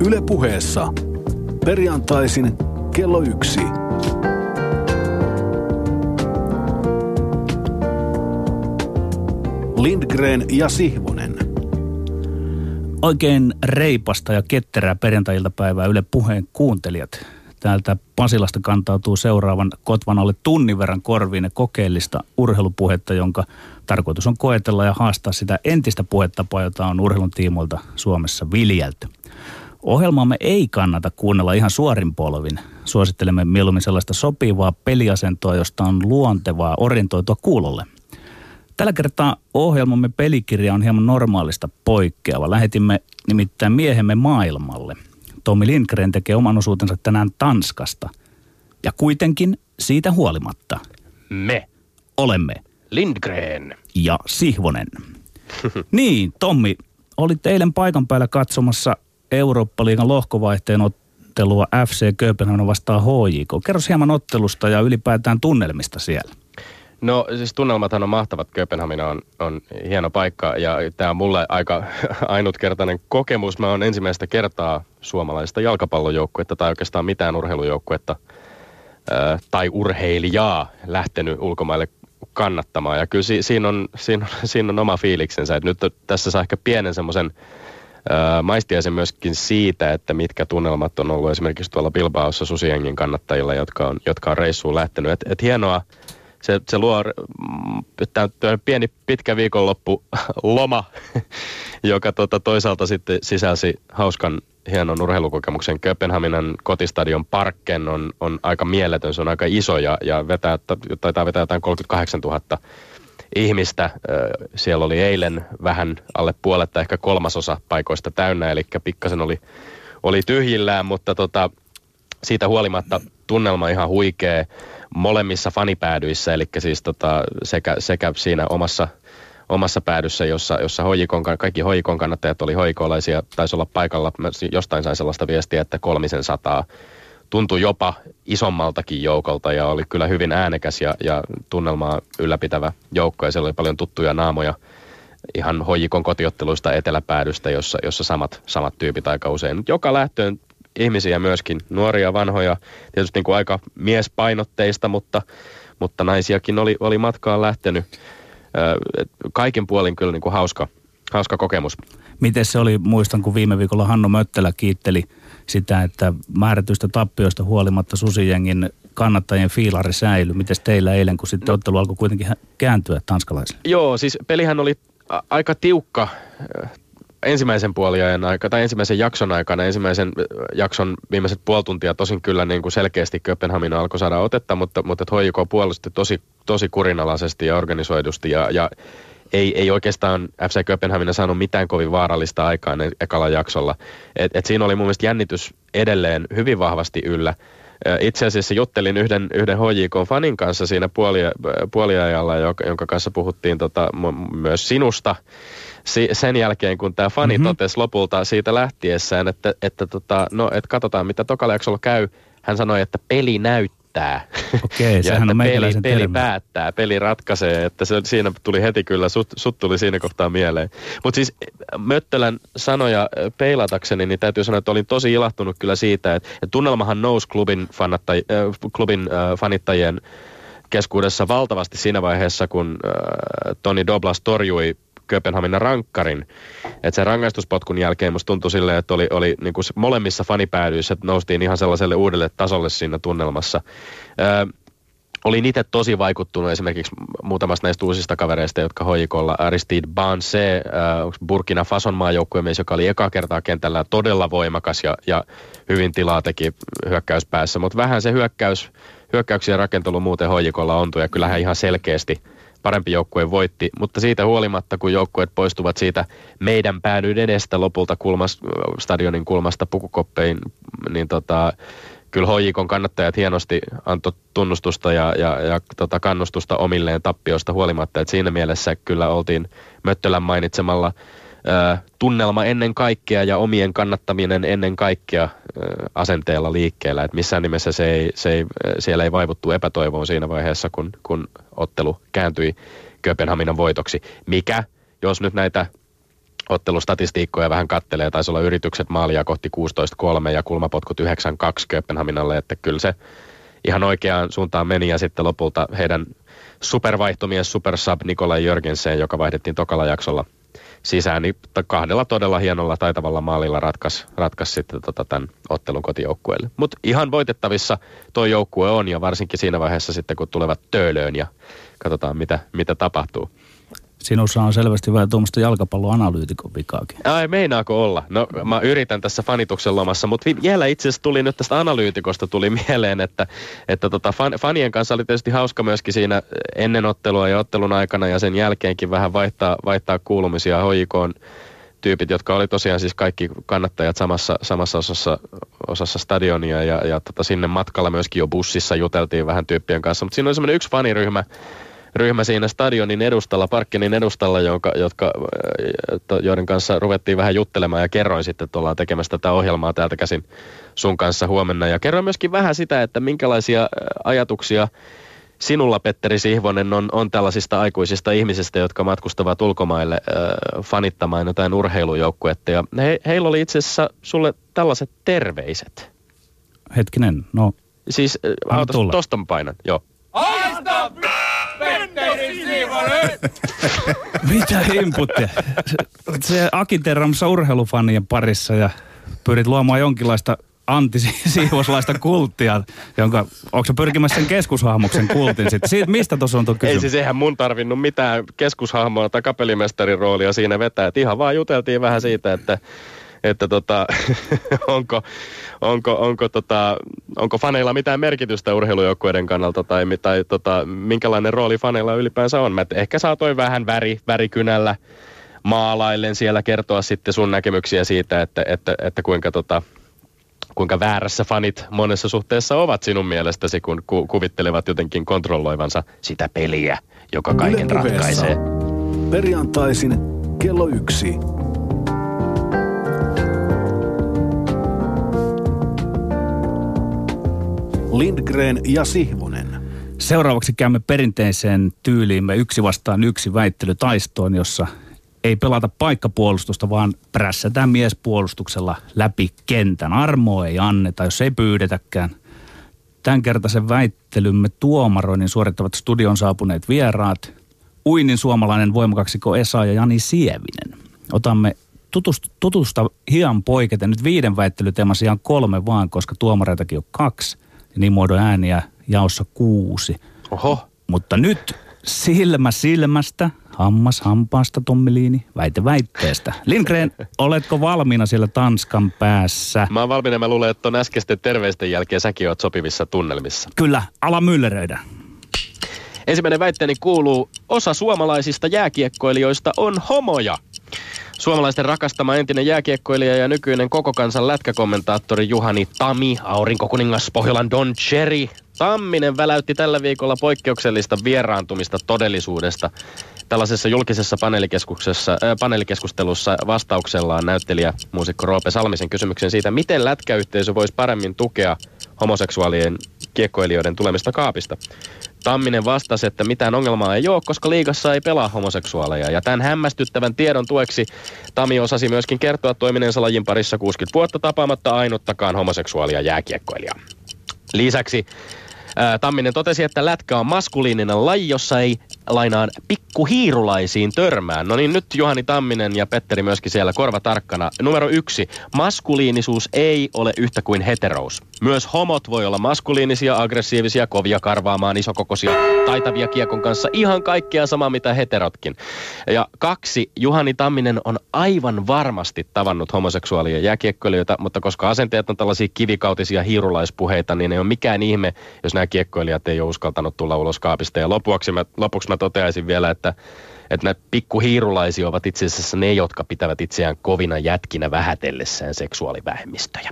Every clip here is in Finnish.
Yle Puheessa. Perjantaisin kello 1. Lindgren ja Sihvonen. Oikein reipasta ja ketterää perjantai-iltapäivää Yle Puheen kuuntelijat. Täältä Pasilasta kantautuu seuraavan kotvan alle tunnin verran korviin kokeellista urheilupuhetta, jonka tarkoitus on koetella ja haastaa sitä entistä puhetapaa, jota on urheilun tiimoilta Suomessa viljelty. Ohjelmaamme ei kannata kuunnella ihan suorin polvin. Suosittelemme mieluummin sellaista sopivaa peliasentoa, josta on luontevaa orientoitua kuulolle. Tällä kertaa ohjelmamme pelikirja on hieman normaalista poikkeava. Lähetimme nimittäin miehemme maailmalle. Tommi Lindgren tekee oman osuutensa tänään Tanskasta. Ja kuitenkin siitä huolimatta me olemme Lindgren ja Sihvonen. Niin, Tommi, olit eilen paikan päällä katsomassa Eurooppa-liigan lohkovaihteen ottelua FC Kööpenhamina vastaan HJK. Kerros hieman ottelusta ja ylipäätään tunnelmista siellä. No siis tunnelmathan on mahtavat. Kööpenhamina on hieno paikka ja tämä on mulle aika ainutkertainen kokemus. Mä oon ensimmäistä kertaa suomalaista jalkapallojoukkuetta tai oikeastaan mitään urheilujoukkuetta tai urheilijaa lähtenyt ulkomaille kannattamaan. Ja kyllä siinä on oma fiiliksensä. Et nyt tässä saa ehkä pienen semmoisen maistiaisen myöskin siitä, että mitkä tunnelmat on ollut esimerkiksi tuolla Bilbaossa Susiengin kannattajilla, jotka on reissuun lähtenyt. Et hienoa. Se luo pieni pitkä viikonloppuloma, joka toisaalta sitten sisälsi hauskan hienon urheilukokemuksen. Kööpenhaminan kotistadion Parken on aika mieletön, se on aika iso ja taitaa vetää jotain 38 000 ihmistä. Siellä oli eilen vähän alle puoletta, ehkä 1/3 paikoista täynnä, eli pikkasen oli tyhjillään, mutta siitä huolimatta tunnelma ihan huikea molemmissa fanipäädyissä, eli siis sekä siinä omassa päädyssä, jossa kaikki HJK:n kannattajat oli HJK:laisia, taisi olla paikalla, jostain sain sellaista viestiä, että 300, tuntui jopa isommaltakin joukolta ja oli kyllä hyvin äänekäs ja tunnelmaa ylläpitävä joukko ja siellä oli paljon tuttuja naamoja ihan HJK:n kotiotteluista eteläpäädystä, jossa samat tyypit aika usein. Joka lähtöön ihmisiä myöskin, nuoria, vanhoja, tietysti niin kuin aika miespainotteista, mutta naisiakin oli matkaan lähtenyt. Kaikin puolin kyllä niin kuin hauska kokemus. Miten se oli, muistan kun viime viikolla Hannu Möttälä kiitteli sitä, että määrätyistä tappioista huolimatta Susijengin kannattajien fiilari säilyi. Miten teillä eilen, kun sitten ottelu alkoi kuitenkin kääntyä tanskalaisille? Joo, siis pelihän oli aika tiukka ensimmäisen puoliajan aika, tai ensimmäisen jakson aikana, ensimmäisen jakson viimeiset puoli tuntia tosin kyllä niin kuin selkeästi Kööpenhamina alkoi saada otetta, mutta HJK puolusti tosi kurinalaisesti ja organisoidusti ja ei oikeastaan FC Kööpenhamina saanut mitään kovin vaarallista aikaan ekalla jaksolla. Et siinä oli mun mielestä jännitys edelleen hyvin vahvasti yllä. Itse asiassa juttelin yhden HJK-fanin kanssa siinä puoliajalla, jonka kanssa puhuttiin myös sinusta. Sen jälkeen, kun tämä fani totesi lopulta siitä lähtiessään, että katsotaan mitä tokalla jaksolla käy. Hän sanoi, että peli näyttää. Okei, sehän on meikäläisen termi. Peli päättää, peli ratkaisee, että siinä tuli heti kyllä, sut tuli siinä kohtaa mieleen. Mutta siis Möttölän sanoja peilatakseni, niin täytyy sanoa, että olin tosi ilahtunut kyllä siitä, että tunnelmahan nousi klubin fanittajien keskuudessa valtavasti siinä vaiheessa, kun Toni Doblas torjui Kööpenhaminan rankkarin. Että sen rangaistuspotkun jälkeen musta tuntui silleen, että oli niin kuin molemmissa fanipäädyissä, että noustiin ihan sellaiselle uudelle tasolle siinä tunnelmassa. Olin itse tosi vaikuttunut esimerkiksi muutamasta näistä uusista kavereista, jotka HJK:lla Aristide Bansé, Burkina Fason maajoukkuemies, joka oli eka kertaa kentällä todella voimakas ja hyvin tilaa teki hyökkäyspäässä. Mutta vähän se hyökkäyksien rakentelu muuten HJK:lla ontui ja kyllähän ihan selkeästi parempi joukkue voitti, mutta siitä huolimatta, kun joukkueet poistuvat siitä meidän päädyin edestä lopulta stadionin kulmasta Pukukoppein, niin kyllä HJK:n kannattajat hienosti antoi tunnustusta ja kannustusta omilleen tappiosta huolimatta, että siinä mielessä kyllä oltiin Möttölän mainitsemalla tunnelma ennen kaikkea ja omien kannattaminen ennen kaikkea asenteella liikkeellä, että missään nimessä siellä ei vaivuttu epätoivoon siinä vaiheessa, kun ottelu kääntyi Kööpenhaminan voitoksi, mikä, jos nyt näitä ottelustatistiikkoja vähän kattelee. Taisi olla yritykset maalia kohti 16-3 ja kulmapotkut 9-2 Kööpenhaminalle, että kyllä se ihan oikeaan suuntaan meni. Ja sitten lopulta heidän supervaihtomies supersub Nikolai Jörgensen, joka vaihdettiin tokalla jaksolla sisään, niin kahdella todella hienolla taitavalla maalilla ratkaisi sitten tämän ottelun kotijoukkueelle. Mutta ihan voitettavissa tuo joukkue on, ja varsinkin siinä vaiheessa sitten, kun tulevat Töölöön ja katsotaan, mitä tapahtuu. Sinussa on selvästi vähän tuommoista jalkapalloanalyytikon vikaakin. Ai, meinaako olla? No, mä yritän tässä fanituksen lomassa, mutta vielä itse asiassa tuli nyt tästä analyytikosta tuli mieleen, että fanien kanssa oli tietysti hauska myöskin siinä ennen ottelua ja ottelun aikana ja sen jälkeenkin vähän vaihtaa kuulumisia. HJK:n tyypit, jotka oli tosiaan siis kaikki kannattajat samassa osassa stadionia ja sinne matkalla myöskin jo bussissa juteltiin vähän tyyppien kanssa, mutta siinä oli semmoinen yksi faniryhmä siinä stadionin edustalla, Parkkenin edustalla, joiden kanssa ruvettiin vähän juttelemaan ja kerroin sitten, että ollaan tekemässä tätä ohjelmaa täältä käsin sun kanssa huomenna. Ja kerroin myöskin vähän sitä, että minkälaisia ajatuksia sinulla, Petteri Sihvonen, on tällaisista aikuisista ihmisistä, jotka matkustavat ulkomaille fanittamaan jotain urheilujoukkuetta. Ja heillä oli itse asiassa sulle tällaiset terveiset. Hetkinen, no. Siis, tosta painan, joo. Haista Petteri Sihvonen! Mitä himputtia? Se Aki Terramassa urheilufanien parissa ja pyrit luomaan jonkinlaista antisiivoslaista kulttia, jonka, onko sä pyrkimässä sen keskushahmoksen kultin sitten? Siitä, mistä tuossa on tuo kysymys? Ei siis eihän mun tarvinnut mitään keskushahmoa tai kapellimestarin roolia siinä vetää. Et ihan vaan juteltiin vähän siitä, että onko faneilla mitään merkitystä urheilujoukkueiden kannalta tai minkälainen rooli faneilla ylipäänsä on. Mä ehkä saatoin vähän värikynällä maalaillen siellä kertoa sitten sun näkemyksiä siitä, että kuinka väärässä fanit monessa suhteessa ovat sinun mielestäsi, kun kuvittelevat jotenkin kontrolloivansa sitä peliä, joka kaiken ratkaisee. Perjantaisin kello 1. Lindgren ja Sihvonen. Seuraavaksi käymme perinteiseen tyyliimme 1 vastaan 1 väittelytaistoon, jossa ei pelata paikkapuolustusta, vaan prässätään miespuolustuksella läpi kentän. Armoa ei anneta, jos ei pyydetäkään. Tämänkertaisen väittelymme tuomaroinnin suorittavat studion saapuneet vieraat. Uinnin suomalainen voimakaksikko Esa ja Jani Sievinen. Otamme tutusta hieman poiketen nyt 5 väittelyteeman sijaan 3 vaan, koska tuomareitakin on 2. Ja niin muodon ääniä jaossa 6. Oho. Mutta nyt silmä silmästä, hammas hampaasta, Tommeliini, väite väitteestä. Lindgren, oletko valmiina siellä Tanskan päässä? Mä oon valmiina, mä luulen, että ton äskeisten terveisten jälkeen säkin oot sopivissa tunnelmissa. Kyllä, ala mylleröidä. Ensimmäinen väitteeni kuuluu, osa suomalaisista jääkiekkoilijoista on homoja. Suomalaisten rakastama entinen jääkiekkoilija ja nykyinen koko kansan lätkäkommentaattori Juhani Tami, aurinkokuningas Pohjolan Don Cherry Tamminen väläytti tällä viikolla poikkeuksellista vieraantumista todellisuudesta. Tällaisessa julkisessa paneelikeskustelussa vastauksellaan näyttelijä muusikko Roope Salmisen kysymyksen siitä, miten lätkäyhteisö voisi paremmin tukea homoseksuaalien kiekkoilijoiden tulemista kaapista. Tamminen vastasi, että mitään ongelmaa ei ole, koska liigassa ei pelaa homoseksuaaleja. Ja tämän hämmästyttävän tiedon tueksi Tami osasi myöskin kertoa toimineensa lajin parissa 60 vuotta tapaamatta ainuttakaan homoseksuaalia jääkiekkoilijaa. Lisäksi Tamminen totesi, että lätkä on maskuliininen laji, jossa ei lainaan pikkuhiirulaisiin törmää. No niin, nyt Juhani Tamminen ja Petteri myöskin siellä korva tarkkana. Numero 1. Maskuliinisuus ei ole yhtä kuin heterous. Myös homot voi olla maskuliinisia, aggressiivisia, kovia karvaamaan, isokokoisia, taitavia kiekon kanssa. Ihan kaikkea sama mitä heterotkin. Ja 2. Juhani Tamminen on aivan varmasti tavannut homoseksuaalia jääkiekkoilijoita, mutta koska asenteet on tällaisia kivikautisia hiirulaispuheita, niin ei ole mikään ihme, jos nämä kiekkoilijat ei ole uskaltanut tulla ulos kaapista. Ja lopuksi mä toteaisin vielä, että nämä pikkuhiirulaisia ovat itse asiassa ne, jotka pitävät itseään kovina jätkinä vähätellessään seksuaalivähemmistöjä.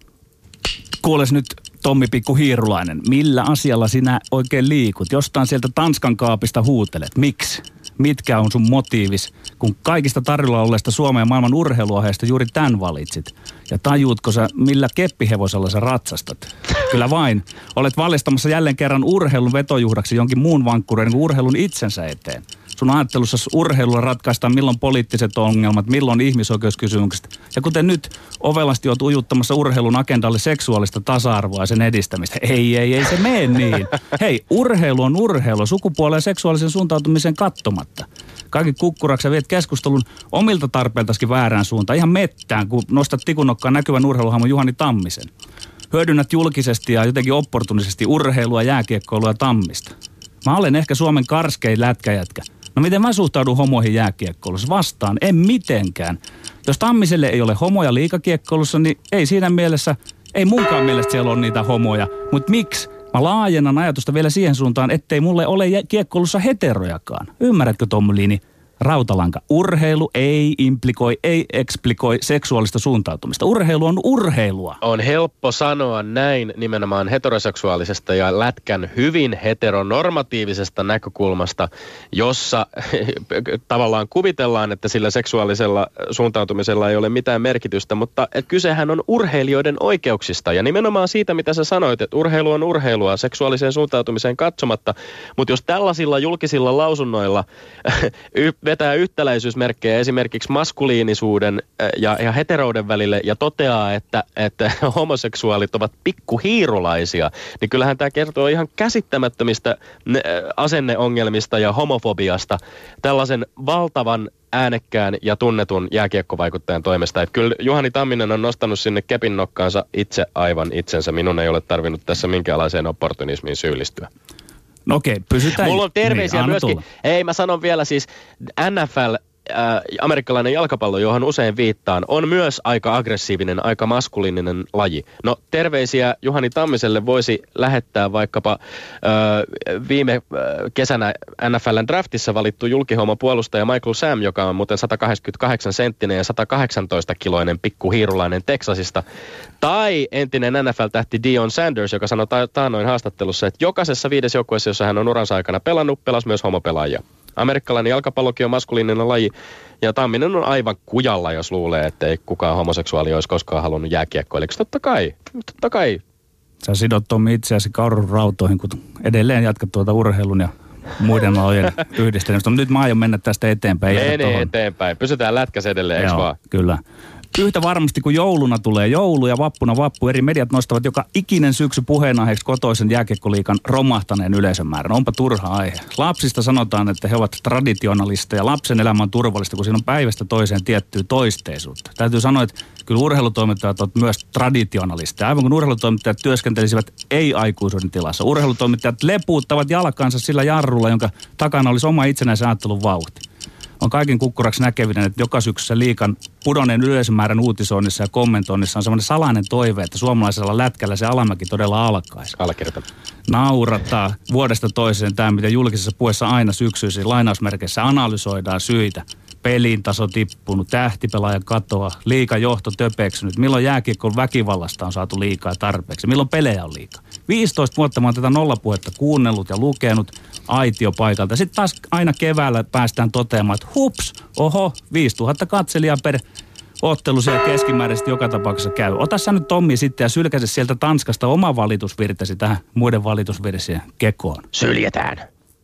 Kuules nyt, Tommi Pikkuhiirulainen, millä asialla sinä oikein liikut? Jostain sieltä Tanskan kaapista huutelet. Miksi? Mitkä on sun motiivis, kun kaikista tarjolla olleista Suomen ja maailman urheiluohjeista juuri tämän valitsit? Ja tajuutko sä, millä keppihevosella sä ratsastat? Kyllä vain. Olet vallistamassa jälleen kerran urheilun vetojuhdaksi jonkin muun vankkureiden kuin urheilun itsensä eteen. sun ajattelussa urheilulla ratkaistaan milloin poliittiset ongelmat, milloin ihmisoikeuskysymykset. Ja kuten nyt ovelasti oot ujuttamassa urheilun agendalle seksuaalista tasa-arvoa ja sen edistämistä. Ei se mene niin. Hei, urheilu on urheilu, sukupuolen ja seksuaalisen suuntautumisen kattomatta. Kaikki kukkuraksi ja viet keskustelun omilta tarpeiltaisikin väärään suuntaan, ihan mettään, kun nostat tikunnokkaan näkyvän urheiluhahmon Juhani Tammisen. Hyödynnät julkisesti ja jotenkin opportunisesti urheilua, jääkiekkoilua ja Tammista. Mä olen ehkä Suomen karskein lätkäjätkä. No miten mä suhtaudun homoihin jääkiekkoilussa? Vastaan, en mitenkään. Jos Tammiselle ei ole homoja liigakiekkoilussa, niin ei siinä mielessä, ei munkaan mielestä siellä on niitä homoja. Mutta miksi? Mä laajennan ajatusta vielä siihen suuntaan, ettei mulle ole kiekkoilussa heterojakaan. Ymmärrätkö, Tommi Liini? Rautalanka. Urheilu ei implikoi, ei eksplikoi seksuaalista suuntautumista. Urheilu on urheilua. On helppo sanoa näin nimenomaan heteroseksuaalisesta ja lätkän hyvin heteronormatiivisesta näkökulmasta, jossa tavallaan kuvitellaan, että sillä seksuaalisella suuntautumisella ei ole mitään merkitystä, mutta kysehän on urheilijoiden oikeuksista ja nimenomaan siitä, mitä sä sanoit, että urheilu on urheilua seksuaaliseen suuntautumiseen katsomatta, mutta jos tällaisilla julkisilla lausunnoilla vetää yhtäläisyysmerkkejä esimerkiksi maskuliinisuuden ja heterouden välille ja toteaa, että homoseksuaalit ovat pikkuhiirulaisia, niin kyllähän tämä kertoo ihan käsittämättömistä asenneongelmista ja homofobiasta tällaisen valtavan äänekkään ja tunnetun jääkiekkovaikuttajan toimesta. Että kyllä Juhani Tamminen on nostanut sinne kepin nokkaansa itse aivan itsensä. Minun ei ole tarvinnut tässä minkäänlaiseen opportunismiin syyllistyä. No okei, pysytään. Mulla on terveisiä niin, myöskin. Ei, mä sanon vielä siis NFL, amerikkalainen jalkapallo, johon usein viittaan, on myös aika aggressiivinen, aika maskuliininen laji. No terveisiä Juhani Tammiselle voisi lähettää vaikkapa viime kesänä NFLn draftissa valittu julkihomo-puolustaja Michael Sam, joka on muuten 188-senttinen ja 118-kiloinen pikkuhiirulainen Texasista. Tai entinen NFL-tähti Deion Sanders, joka sanoi taannoin haastattelussa, että jokaisessa 5 joukkueessa, jossa hän on uransa aikana pelannut, pelasi myös homopelaajia. Amerikkalainen jalkapallokin on maskuliininen laji, ja Tamminen on aivan kujalla, jos luulee, että ei kukaan homoseksuaali olisi koskaan halunnut jääkiekkoilijaksi. Totta kai. Sä sidot Tommi itseäsi kaurun rautoihin, kun edelleen jatkat tuota urheilun ja muiden alojen yhdistelemistä. Nyt mä aion mennä tästä eteenpäin. Mene eteenpäin. Pysytään lätkäs edelleen, eikö vaan? Kyllä. Yhtä varmasti kun jouluna tulee joulu ja vappuna vappu, eri mediat nostavat joka ikinen syksy puheenaiheeksi kotoisen jääkiekkoliigan romahtaneen yleisön määrän. Onpa turha aihe. Lapsista sanotaan, että he ovat traditionalisteja. Lapsen elämä on turvallista, kun siinä on päivästä toiseen tiettyä toisteisuutta. Täytyy sanoa, että kyllä urheilutoimittajat ovat myös traditionalisteja. Aivan kun urheilutoimittajat työskentelisivät ei-aikuisuuden tilassa. Urheilutoimittajat lepuuttavat jalkansa sillä jarrulla, jonka takana olisi oma itsenäisen ajattelun vauhti. On kaiken kukkuraksi näkevinen, että joka syksyssä liigan pudonneen yleisömäärän uutisoinnissa ja kommentoinnissa on semmoinen salainen toive, että suomalaisella lätkällä se alamäki todella alkaisi. Allekirjoitan. Naurataan vuodesta toiseen tämä, mitä julkisessa puheessa aina syksyisin lainausmerkeissä analysoidaan syitä. Pelin taso tippunut, tähtipelaaja katoa, liigajohto töpeksynyt. Milloin jääkiekon väkivallasta on saatu liikaa tarpeeksi? Milloin pelejä on liikaa? 15 vuotta mä oon tätä nollapuhetta kuunnellut ja lukenut aitiopaikalta. Sitten taas aina keväällä päästään toteamaan, että hups, 5000 katselijaa per ottelu siellä keskimääräisesti joka tapauksessa käy. Ota sä nyt Tommi sitten ja sylkäse sieltä Tanskasta oma valitusvirtesi tähän muiden valitusvirsien kekoon. Syljetään.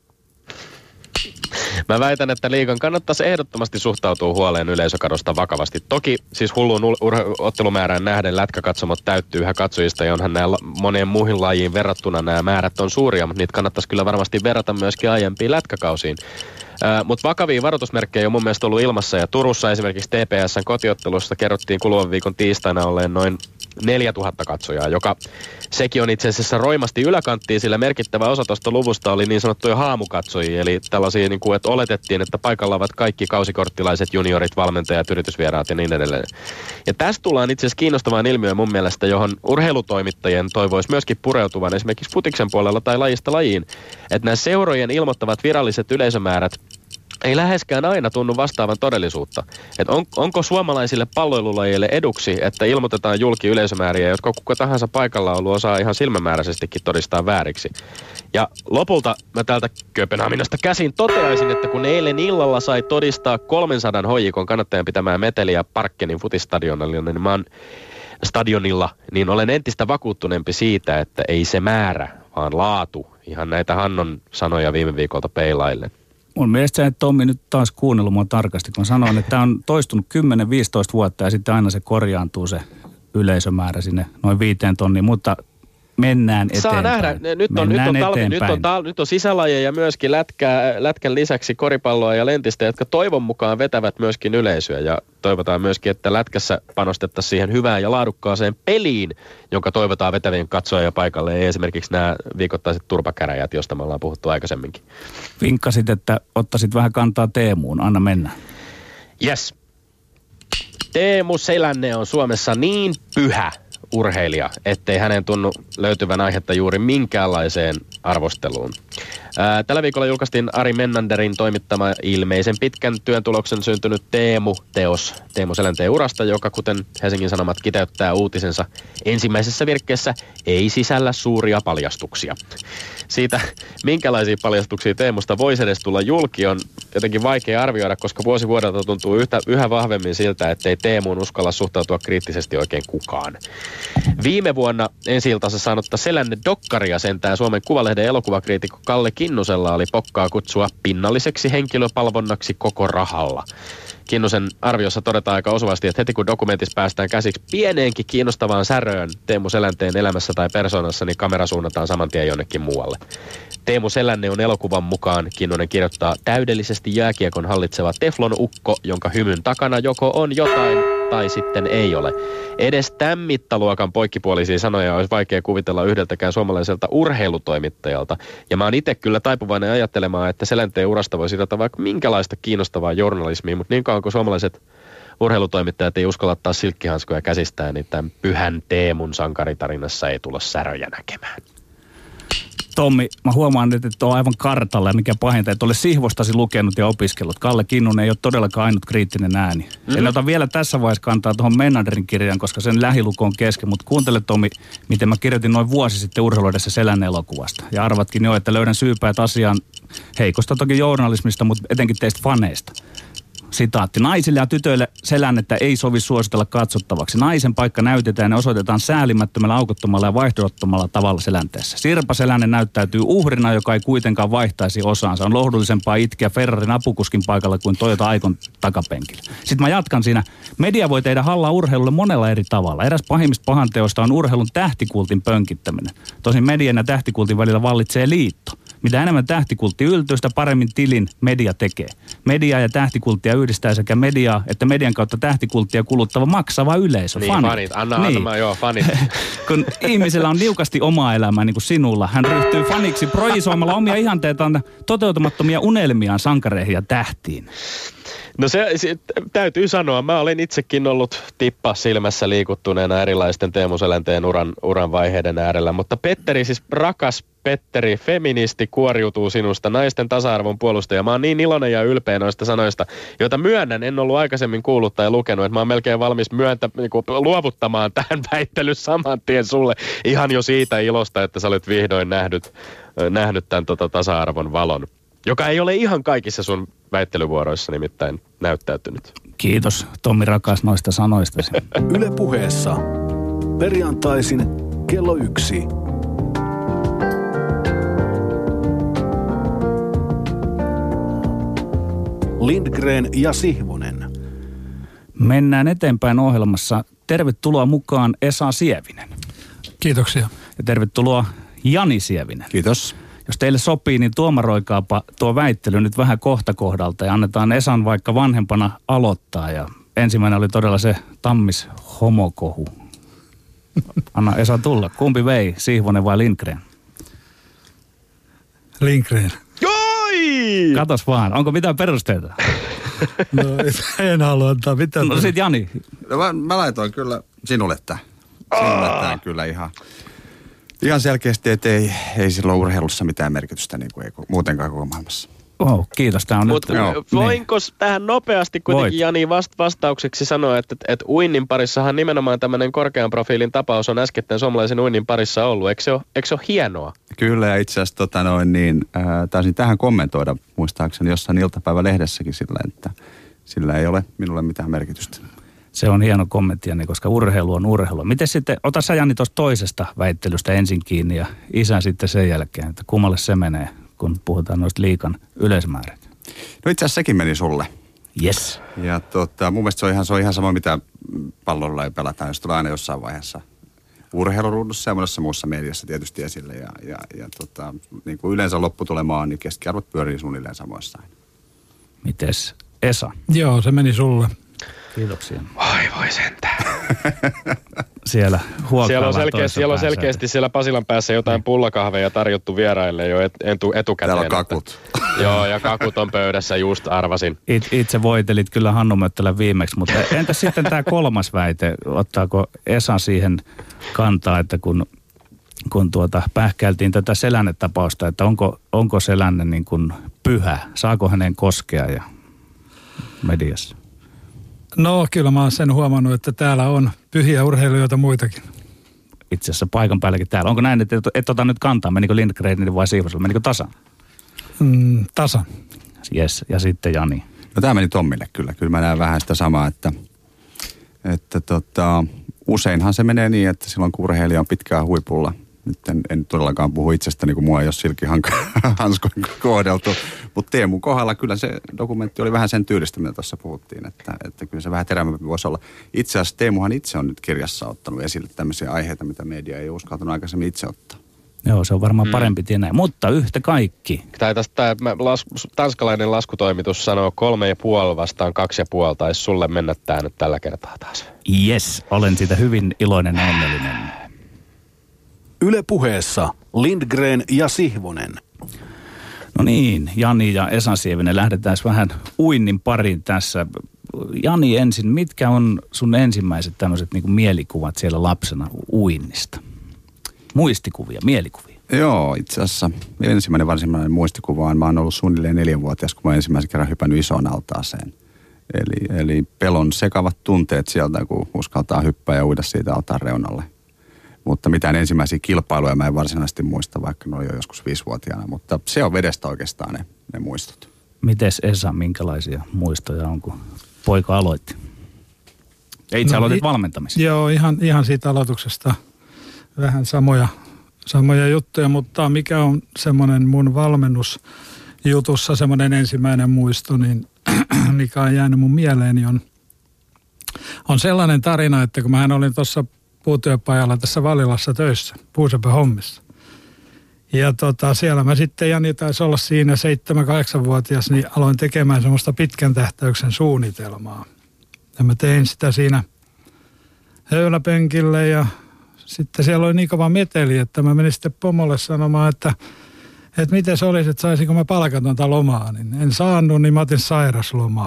Mä väitän, että liigan kannattaisi ehdottomasti suhtautua huoleen yleisökadosta vakavasti. Toki siis hulluun ottelumäärään nähden lätkäkatsomot täyttyy yhä katsojista, ja onhan nämä moneen muihin lajiin verrattuna nämä määrät on suuria, mutta niitä kannattaisi kyllä varmasti verrata myöskin aiempiin lätkäkausiin. Mutta vakavia varoitusmerkkejä on mun mielestä ollut ilmassa, ja Turussa esimerkiksi TPS:n kotiottelussa kerrottiin kuluvan viikon tiistaina olleen noin 4000 katsojaa, joka sekin on itse asiassa roimasti yläkanttiin, sillä merkittävä osa tuosta luvusta oli niin sanottuja haamukatsojia, eli tällaisia, niin kuin, että oletettiin, että paikalla ovat kaikki kausikorttilaiset, juniorit, valmentajat, yritysvieraat ja niin edelleen. Ja tästä tullaan itse asiassa kiinnostavaan ilmiöön mun mielestä, johon urheilutoimittajien toivoisi myöskin pureutuvan esimerkiksi futiksen puolella tai lajista lajiin, että nämä seurojen ilmoittavat viralliset yleisömäärät ei läheskään aina tunnu vastaavan todellisuutta. Et onko suomalaisille palloilulajille eduksi, että ilmoitetaan julki yleisömääriä, jotka kuka tahansa paikalla ollut osaa ihan silmämääräisestikin todistaa vääriksi. Ja lopulta mä täältä Kööpenhaminasta käsin toteaisin, että kun eilen illalla sai todistaa 300 hoijikon kannattajan pitämään meteliä Parkkenin futistadionilla, niin olen entistä vakuuttuneempi siitä, että ei se määrä, vaan laatu. Ihan näitä Hannon sanoja viime viikolta peilaillen. Mun mielestä sä et Tommi nyt taas kuunnellut mua tarkasti, kun sanoin, että tämä on toistunut 10-15 vuotta ja sitten aina se korjaantuu se yleisömäärä sinne noin 5 tonniin, mutta mennään eteenpäin. Saa nähdä. Nyt on sisälajeja ja myöskin lätkän lisäksi koripalloa ja lentistä, jotka toivon mukaan vetävät myöskin yleisöä. Ja toivotaan myöskin, että lätkässä panostettaisiin siihen hyvään ja laadukkaaseen peliin, jonka toivotaan vetävien katsojia paikalle. Ja esimerkiksi nämä viikoittaiset turpakäräjät, josta me ollaan puhuttu aikaisemminkin. Vinkkasit, että ottaisit vähän kantaa Teemuun. Anna mennä. Yes. Teemu Selänne on Suomessa niin pyhä urheilija, ettei hänen tunnu löytyvän aihetta juuri minkäänlaiseen arvosteluun. Tällä viikolla julkaistiin Ari Mennanderin toimittama ilmeisen pitkän työn tuloksen syntynyt Teemu-teos Teemu Selänteen urasta, joka kuten Helsingin Sanomat kiteyttää uutisensa ensimmäisessä virkkeessä, ei sisällä suuria paljastuksia. Siitä, minkälaisia paljastuksia Teemusta voisi edes tulla julki, on jotenkin vaikea arvioida, koska vuosi vuodelta tuntuu yhä vahvemmin siltä, ettei Teemuun uskalla suhtautua kriittisesti oikein kukaan. Viime vuonna ensi-iltansa saanutta Selänne-dokkaria sentään Suomen Kuvalehden elokuvakriitikko Kalle Kinnusella oli pokkaa kutsua pinnalliseksi henkilöpalvonnaksi koko rahalla. Kinnusen arviossa todetaan aika osuvasti, että heti kun dokumentissa päästään käsiksi pieneenkin kiinnostavaan säröön Teemu Selänteen elämässä tai persoonassa, niin kamera suunnataan saman tien jonnekin muualle. Teemu Selänne on elokuvan mukaan, Kinnunen kirjoittaa, täydellisesti jääkiekon hallitseva teflon-ukko, jonka hymyn takana joko on jotain tai sitten ei ole. Edes tämän mittaluokan poikkipuolisia sanoja olisi vaikea kuvitella yhdeltäkään suomalaiselta urheilutoimittajalta. Ja mä oon itse kyllä taipuvainen ajattelemaan, että Selänteen urasta voi sidota vaikka minkälaista kiinnostavaa journalismia, mutta niin kauan kuin suomalaiset urheilutoimittajat ei uskalla ottaa silkkihanskoja käsistään, niin tämän pyhän Teemun sankaritarinassa ei tulla säröjä näkemään. Tommi, mä huomaan nyt, että on aivan kartalla ja mikä pahinta, että ole Sihvostasi lukenut ja opiskellut. Kalle Kinnunen ei ole todellakaan ainut kriittinen ääni. En ota vielä tässä vaiheessa kantaa tuohon Mennanderin kirjaan, koska sen lähiluku on kesken, mutta kuuntele Tommi, miten mä kirjoitin noin vuosi sitten Urheiluudessa Selänne elokuvasta. Ja arvatkin jo, että löydän syypäät asiaan heikosta toki journalismista, mutta etenkin teistä faneista. Sitaatti. Naisille ja tytöille Selännettä ei sovi suositella katsottavaksi. Naisen paikka näytetään ja osoitetaan säälimättömällä, aukottomalla ja vaihdottomalla tavalla Selänteessä. Sirpa Selänne näyttäytyy uhrina, joka ei kuitenkaan vaihtaisi osaansa. On lohdullisempaa itkeä Ferrarin apukuskin paikalla kuin Toyota Aikon takapenkillä. Sitten mä jatkan siinä. Media voi tehdä hallaa urheilulle monella eri tavalla. Eräs pahimmista pahanteosta on urheilun tähtikultin pönkittäminen. Tosin median ja tähtikultin välillä vallitsee liitto. Mitä enemmän tähtikultti yltyy, sitä paremmin tilin media tekee. Mediaa ja tähtikulttia yhdistää sekä mediaa että median kautta tähtikulttia kuluttava maksava yleisö. Niin, fanit. Anna, joo, fanit. Kun ihmisellä on niukasti omaa elämää niin kuin sinulla, hän ryhtyy faniksi projisoimalla omia ihanteitaan toteutumattomia unelmiaan sankareihin ja tähtiin. No se täytyy sanoa, mä olen itsekin ollut tippa silmässä liikuttuneena erilaisten Teemu Selänteen uran vaiheiden äärellä, mutta Petteri, siis rakas Petteri, feministi kuoriutuu sinusta, naisten tasa-arvon puolustaja. Mä oon niin iloinen ja ylpeä noista sanoista, joita myönnän, en ollut aikaisemmin kuullut tai lukenut, että mä oon melkein valmis luovuttamaan tähän väittelyn saman tien sulle ihan jo siitä ilosta, että sä olet vihdoin nähnyt tämän tasa-arvon valon, joka ei ole ihan kaikissa sun väittelyvuoroissa nimittäin näyttäytynyt. Kiitos Tommi rakas noista sanoistasi. Yle Puheessa perjantaisin kello 1. Lindgren ja Sihvonen. Mennään eteenpäin ohjelmassa. Tervetuloa mukaan Esa Sievinen. Kiitoksia. Ja tervetuloa Jani Sievinen. Kiitos. Jos teille sopii, niin tuomaroikaapa tuo väittely nyt vähän kohta kohdalta ja annetaan Esan vaikka vanhempana aloittaa. Ja ensimmäinen oli todella se Tammis homokohu. Anna Esa tulla. Kumpi vei, Sihvonen vai Lindgren? Lindgren. Joi! Katos vaan, onko mitään perusteita? No en halua antaa mitään. No sit Jani. No, mä laitoin kyllä sinulle tämän kyllä ihan selkeästi, että ei silloin urheilussa mitään merkitystä, niin kuin ei muutenkaan koko maailmassa. Oh, kiitos. Tämä on nyt... Voinko tähän nopeasti kuitenkin Jani vastaukseksi sanoa, että uinnin parissahan nimenomaan tämmöinen korkean profiilin tapaus on äskettäin suomalaisen uinnin parissa ollut. Eikö se ole hienoa? Kyllä, ja itse asiassa taisin tähän kommentoida muistaakseni jossain iltapäivälehdessäkin sillä, että sillä ei ole minulle mitään merkitystä. Se on hieno kommentti, Jani, koska urheilu on urheilua. Miten sitten, ota sä Jani tuosta toisesta väittelystä ensin kiinni ja isä sitten sen jälkeen, että kummalle se menee, kun puhutaan noista liikan yleismäärät? No itse asiassa sekin meni sulle. Yes. Ja mun mielestä se on ihan sama, mitä pallolla ei pelataan, jos tulee aina jossain vaiheessa urheiluruudussa ja monessa muussa mediassa tietysti esille. Ja niin kuin yleensä lopputulema on, niin keskiarvot pyörii suunnilleen samoissa. Mites Esa? Joo, se meni sulle. Kiitoksia. Voi sentään. Siellä on selkeästi siellä Pasilan päässä jotain pullakahveja tarjottu vieraille jo etukäteen. Täällä on kakut. Joo, ja kakut on pöydässä, just arvasin. Itse voitelit kyllä Hannu Möttälän viimeksi, mutta entäs sitten tämä kolmas väite? Ottaako Esa siihen kantaa, että kun pähkäiltiin tätä Selänne-tapausta, että onko Selänne niin kuin pyhä? Saako hänen koskea ja mediassa? No kyllä mä oon sen huomannut, että täällä on pyhiä urheilijoita muitakin. Itse asiassa paikan päälläkin täällä. Onko näin, että et ota nyt kantaa? Menikö Lindgrenille vai Sihvoselle? Menikö tasan? Tasan. Yes, ja sitten Jani. No tämä meni Tommille kyllä. Kyllä mä näen vähän sitä samaa, että useinhan se menee niin, että silloin kun urheilija on pitkään huipulla, nyt en todellakaan puhu itsestäni, kun mua ei ole silkkihanskoin kohdeltu. Mutta Teemun kohdalla kyllä se dokumentti oli vähän sen tyylistä, mitä tuossa puhuttiin, että kyllä se vähän terävämpi voisi olla. Itse asiassa Teemuhan itse on nyt kirjassa ottanut esille tämmöisiä aiheita, mitä media ei uskaltanut aikaisemmin itse ottaa. Joo, se on varmaan parempi tie näin. Mutta yhtä kaikki. Tanskalainen laskutoimitus sanoo 3,5 vastaan 2,5. Taisi sulle mennä tää nyt tällä kertaa taas. Yes, olen siitä hyvin iloinen ja onnellinen. Yle Puheessa Lindgren ja Sihvonen. No niin, Jani ja Esa Sievinen, lähdetään vähän uinnin pariin tässä. Jani ensin, mitkä on sun ensimmäiset tämmöiset niin kuin mielikuvat siellä lapsena uinnista? Muistikuvia, mielikuvia. Joo, itse asiassa ensimmäinen varsinainen muistikuva on, mä oon ollut suunnilleen 4-vuotias, kun mä ensimmäisen kerran hypännyt isoon altaaseen. Eli pelon sekavat tunteet sieltä, kun uskaltaa hyppää ja uida siitä altaan reunalle. Mutta mitään ensimmäisiä kilpailuja mä en varsinaisesti muista, vaikka ne oli jo joskus 5-vuotiaana. Mutta se on vedestä oikeastaan ne muistot. Mites Esa, minkälaisia muistoja on, kun poika aloitti? Ja itse aloitit valmentamisen. Joo, ihan siitä aloituksesta vähän samoja juttuja, mutta mikä on semmoinen mun valmennusjutussa semmoinen ensimmäinen muisto, niin mikä on jäänyt mun mieleeni on sellainen tarina, että kun mähän olin tuossa puutyöpajalla tässä Valilassa töissä, puuseppähommissa. Ja siellä mä sitten, Jani taisi olla siinä 7-8-vuotias, niin aloin tekemään semmoista pitkän tähtäyksen suunnitelmaa. Ja mä tein sitä siinä höyläpenkille ja sitten siellä oli niin kova meteli, että mä menin sitten pomolle sanomaan, että miten se olisi, että saisinko mä palkatonta lomaa. Niin en saanut, niin mä otin sairaslomaa.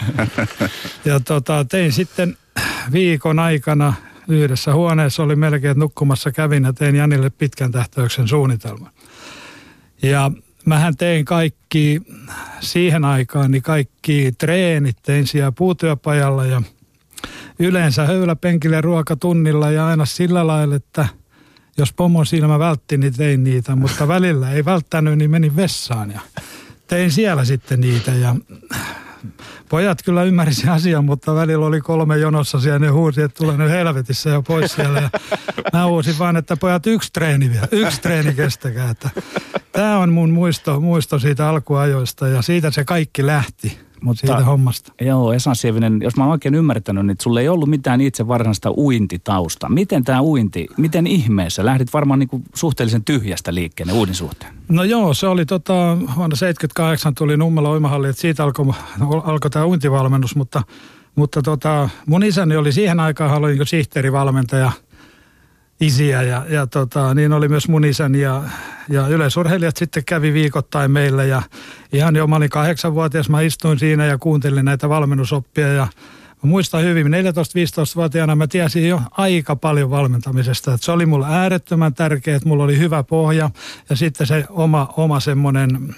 Ja tein sitten viikon aikana yhdessä huoneessa, oli melkein, että nukkumassa kävin ja tein Janille pitkän tähtäyksen suunnitelman. Ja mähän tein kaikki siihen aikaan, niin kaikki treenit tein siellä puutyöpajalla ja yleensä höyläpenkille ruokatunnilla ja aina sillä lailla, että jos pomon silmä vältti, niin tein niitä, mutta välillä ei välttänyt, niin menin vessaan ja tein siellä sitten niitä ja pojat kyllä ymmärsivät asian, mutta välillä oli 3 jonossa siellä, ne huusi, että tulee nyt helvetissä jo pois siellä ja mä huusin vaan, että pojat yksi treeni kestäkää. Tämä on mun muisto siitä alkuajoista ja siitä se kaikki lähti. Mutta siitä hommasta. Joo, Esa Sievinen, jos mä oon oikein ymmärtänyt, niin sulla ei ollut mitään itse varsinaista uintitausta. Miten tämä uinti, miten ihmeessä? Lähdit varmaan niinku suhteellisen tyhjästä liikkeelle uinnin suhteen. No joo, se oli vuonna 78 tuli Nummela uimahalli, että siitä alkoi tämä uintivalmennus, mutta mun isäni oli siihen aikaan oli niin sihteerivalmentaja isiä ja niin oli myös mun isäni ja yleisurheilijat sitten kävi viikoittain meillä ja ihan jo mä olin 8-vuotias, mä istuin siinä ja kuuntelin näitä valmennusoppia ja mä muistan hyvin, 14-15-vuotiaana mä tiesin jo aika paljon valmentamisesta, että se oli mulle äärettömän tärkeää, että mulla oli hyvä pohja ja sitten se oma semmoinen,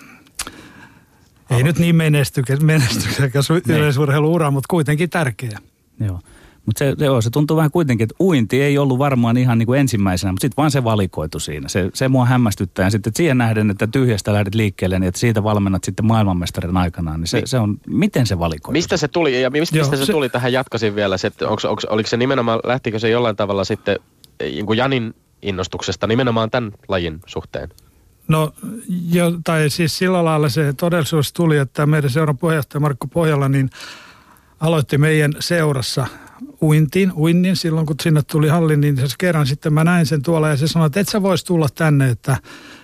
ei nyt niin menestyksekäs yleisurheiluura, mutta kuitenkin tärkeä. Joo. Mutta se tuntuu vähän kuitenkin, että uinti ei ollut varmaan ihan niin kuin ensimmäisenä, mutta sitten vaan se valikoitu siinä. Se mua hämmästyttää. Ja sitten siihen nähden, että tyhjästä lähdet liikkeelle, niin että siitä valmennat sitten maailmanmestarin aikanaan, niin se on, miten se valikoitu? Mistä se tuli, ja mistä se tuli tähän jatkasin vielä, että oliko se nimenomaan, lähtikö se jollain tavalla sitten niin kuin Janin innostuksesta nimenomaan tämän lajin suhteen? No, tai siis sillä lailla se todellisuus tuli, että meidän seuran puheenjohtaja Markku Pohjola niin aloitti meidän seurassa uinnin silloin, kun sinne tuli hallin, niin se kerran sitten mä näin sen tuolla ja se sanoi, että et sä vois tulla tänne, että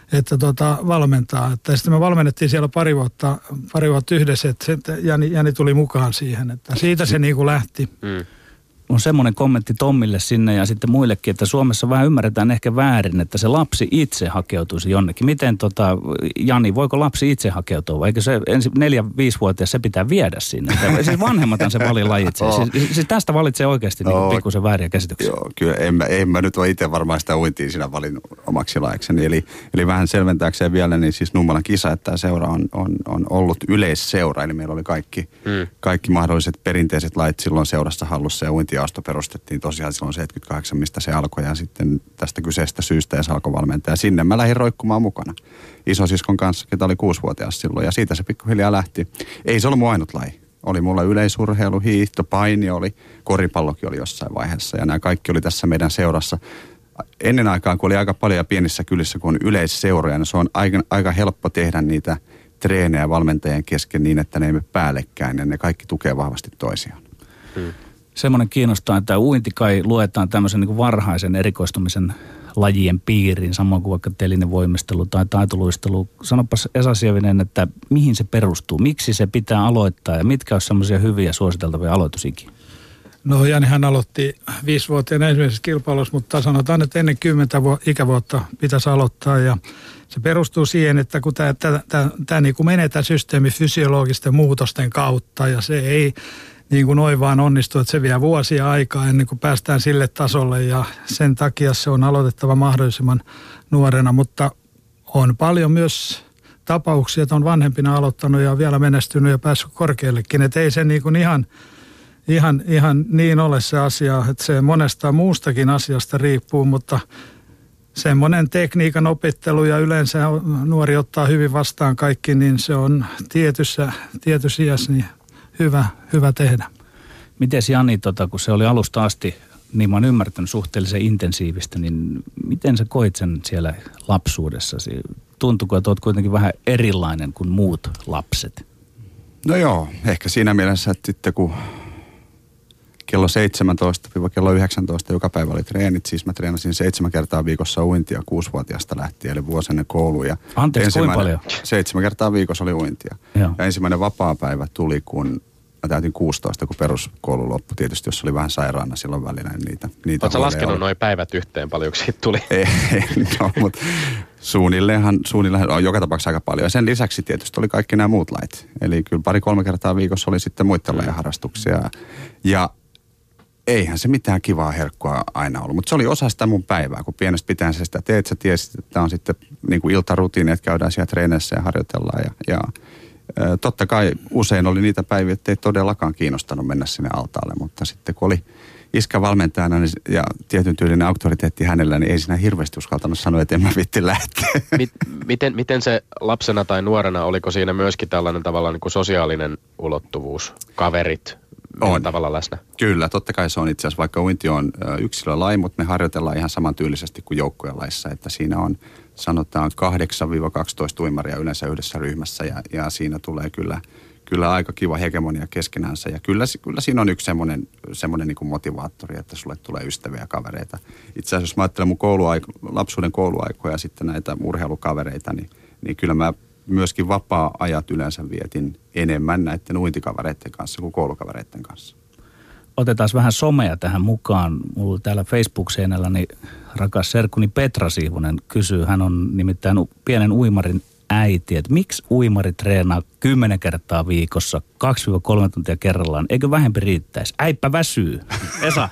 valmentaa. Että sitten me valmennettiin siellä pari vuotta yhdessä, että Jani tuli mukaan siihen, että siitä se niin kuin lähti. On semmoinen kommentti Tommille sinne ja sitten muillekin, että Suomessa vähän ymmärretään ehkä väärin, että se lapsi itse hakeutuisi jonnekin. Miten Jani, voiko lapsi itse hakeutua vai eikö se 4-5-vuotias se pitää viedä sinne? Siis vanhemmathan se lajitse. Siis tästä valitsee oikeasti niin pikkusen vääriä käsityksiä. Joo, kyllä en mä nyt ole itse varmaan sitä uintia siinä valinnut omaksi lajekseni. Eli vähän selventääkseen vielä, niin siis Nummelan kisa, että tämä seura on ollut yleisseura, eli meillä oli kaikki mahdolliset perinteiset lajit silloin seurassa hallussa ja uintijaosto perustettiin tosiaan silloin 78, mistä se alkoi ja sitten tästä kyseisestä syystä ja se alkoi valmentaa. Ja sinne mä lähdin roikkumaan mukana isosiskon kanssa, ketä oli 6-vuotias silloin ja siitä se pikkuhiljaa lähti. Ei se ollut mun ainut laji. Oli mulla yleisurheilu, hiihto, paini oli, koripallokin oli jossain vaiheessa ja nämä kaikki oli tässä meidän seurassa. Ennen aikaan, kun oli aika paljon pienissä kylissä, kun on yleisseuroja, niin se on aika helppo tehdä niitä treenejä valmentajien kesken niin, että ne ei mene päällekkäin ja ne kaikki tukee vahvasti toisiaan. Semmoinen kiinnostaa, että uinti kai luetaan tämmöisen niin kuin varhaisen erikoistumisen lajien piiriin, samoin kuin vaikka telinen voimistelu tai taitoluistelu. Sanopas Esa Sievinen, että mihin se perustuu, miksi se pitää aloittaa ja mitkä olisi semmoisia hyviä suositeltavia aloitusikiä? No Janihan aloitti 5-vuotiaana ensimmäisessä kilpailussa, mutta sanotaan, että ennen 10 ikävuotta pitäisi aloittaa ja se perustuu siihen, että kun tämä niin kuin menee tämä systeemi fysiologisten muutosten kautta ja se ei niin kuin noin vaan onnistuu, että se vie vuosia aikaa ennen kuin päästään sille tasolle ja sen takia se on aloitettava mahdollisimman nuorena, mutta on paljon myös tapauksia, että on vanhempina aloittanut ja vielä menestynyt ja päässyt korkeallekin, että ei se niin kuin ihan niin ole se asia, että se monesta muustakin asiasta riippuu, mutta semmoinen tekniikan opettelu ja yleensä nuori ottaa hyvin vastaan kaikki, niin se on tietyssä iässä niin hyvä tehdä. Miten Jani, kun se oli alusta asti, niin mä oon ymmärtänyt suhteellisen intensiivistä, niin miten sä koit sen siellä lapsuudessasi? Tuntuuko, että oot kuitenkin vähän erilainen kuin muut lapset? No joo, ehkä siinä mielessä, että sitten kun kello 17-kello 19 joka päivä oli treenit, siis mä treenasin 7 kertaa viikossa uintia 6-vuotiaasta lähtien, eli vuosi ennen kouluja. Anteeksi, kuinka paljon? 7 kertaa viikossa oli uintia. Joo. Ja ensimmäinen vapaapäivä tuli, kun mä täytin 16, kun peruskoulu loppui. Tietysti, jos oli vähän sairaana silloin välillä, niin niitä oletko laskenut nuo päivät yhteen, paljonko siitä tuli? Ei, no, mutta suunnilleen on joka tapauksessa aika paljon. Ja sen lisäksi tietysti oli kaikki nämä muut lait. Eli kyllä 2-3 kertaa viikossa oli sitten muiden lajien harrastuksia. Ja eihän se mitään kivaa herkkua aina ollut, mutta se oli osa sitä mun päivää, kun pienestä pitäen se sitä teet, sä tiesit, että tämä on sitten niin kuin iltarutiini, että käydään siellä treeneissä ja harjoitellaan ja totta kai usein oli niitä päiviä, että ei todellakaan kiinnostanut mennä sinne altaalle, mutta sitten kun oli iskä valmentajana ja tietyn tyylinen auktoriteetti hänellä, niin ei siinä hirveästi uskaltanut sanoa, että en mä viitti lähteä. Miten se lapsena tai nuorena, oliko siinä myöskin tällainen tavallaan niin kuin sosiaalinen ulottuvuus, kaverit? On tavalla läsnä. Kyllä, totta kai se on itse asiassa, vaikka uinti on yksilölaji, mutta me harjoitellaan ihan samantyylisesti kuin joukkueen lajissa, että siinä on sanotaan 8-12 uimaria yleensä yhdessä ryhmässä ja siinä tulee kyllä aika kiva hegemonia keskenänsä ja kyllä siinä on yksi semmoinen niin kuin motivaattori, että sulle tulee ystäviä ja kavereita. Itse asiassa jos mä ajattelen mun lapsuuden kouluaikoja ja sitten näitä urheilukavereita, niin kyllä mä myöskin vapaa-ajat yleensä vietin enemmän näiden uintikavereiden kanssa kuin koulukavereiden kanssa. Otetaan vähän somea tähän mukaan. Mulla täällä Facebook-seinällä niin rakas serkkuni Petra Sihvonen kysyy, hän on nimittäin pienen uimarin äiti, että miksi uimari treenaa 10 kertaa viikossa, 2-3 tuntia kerrallaan, eikö vähempi riittäisi? Äippä väsyy. Esa?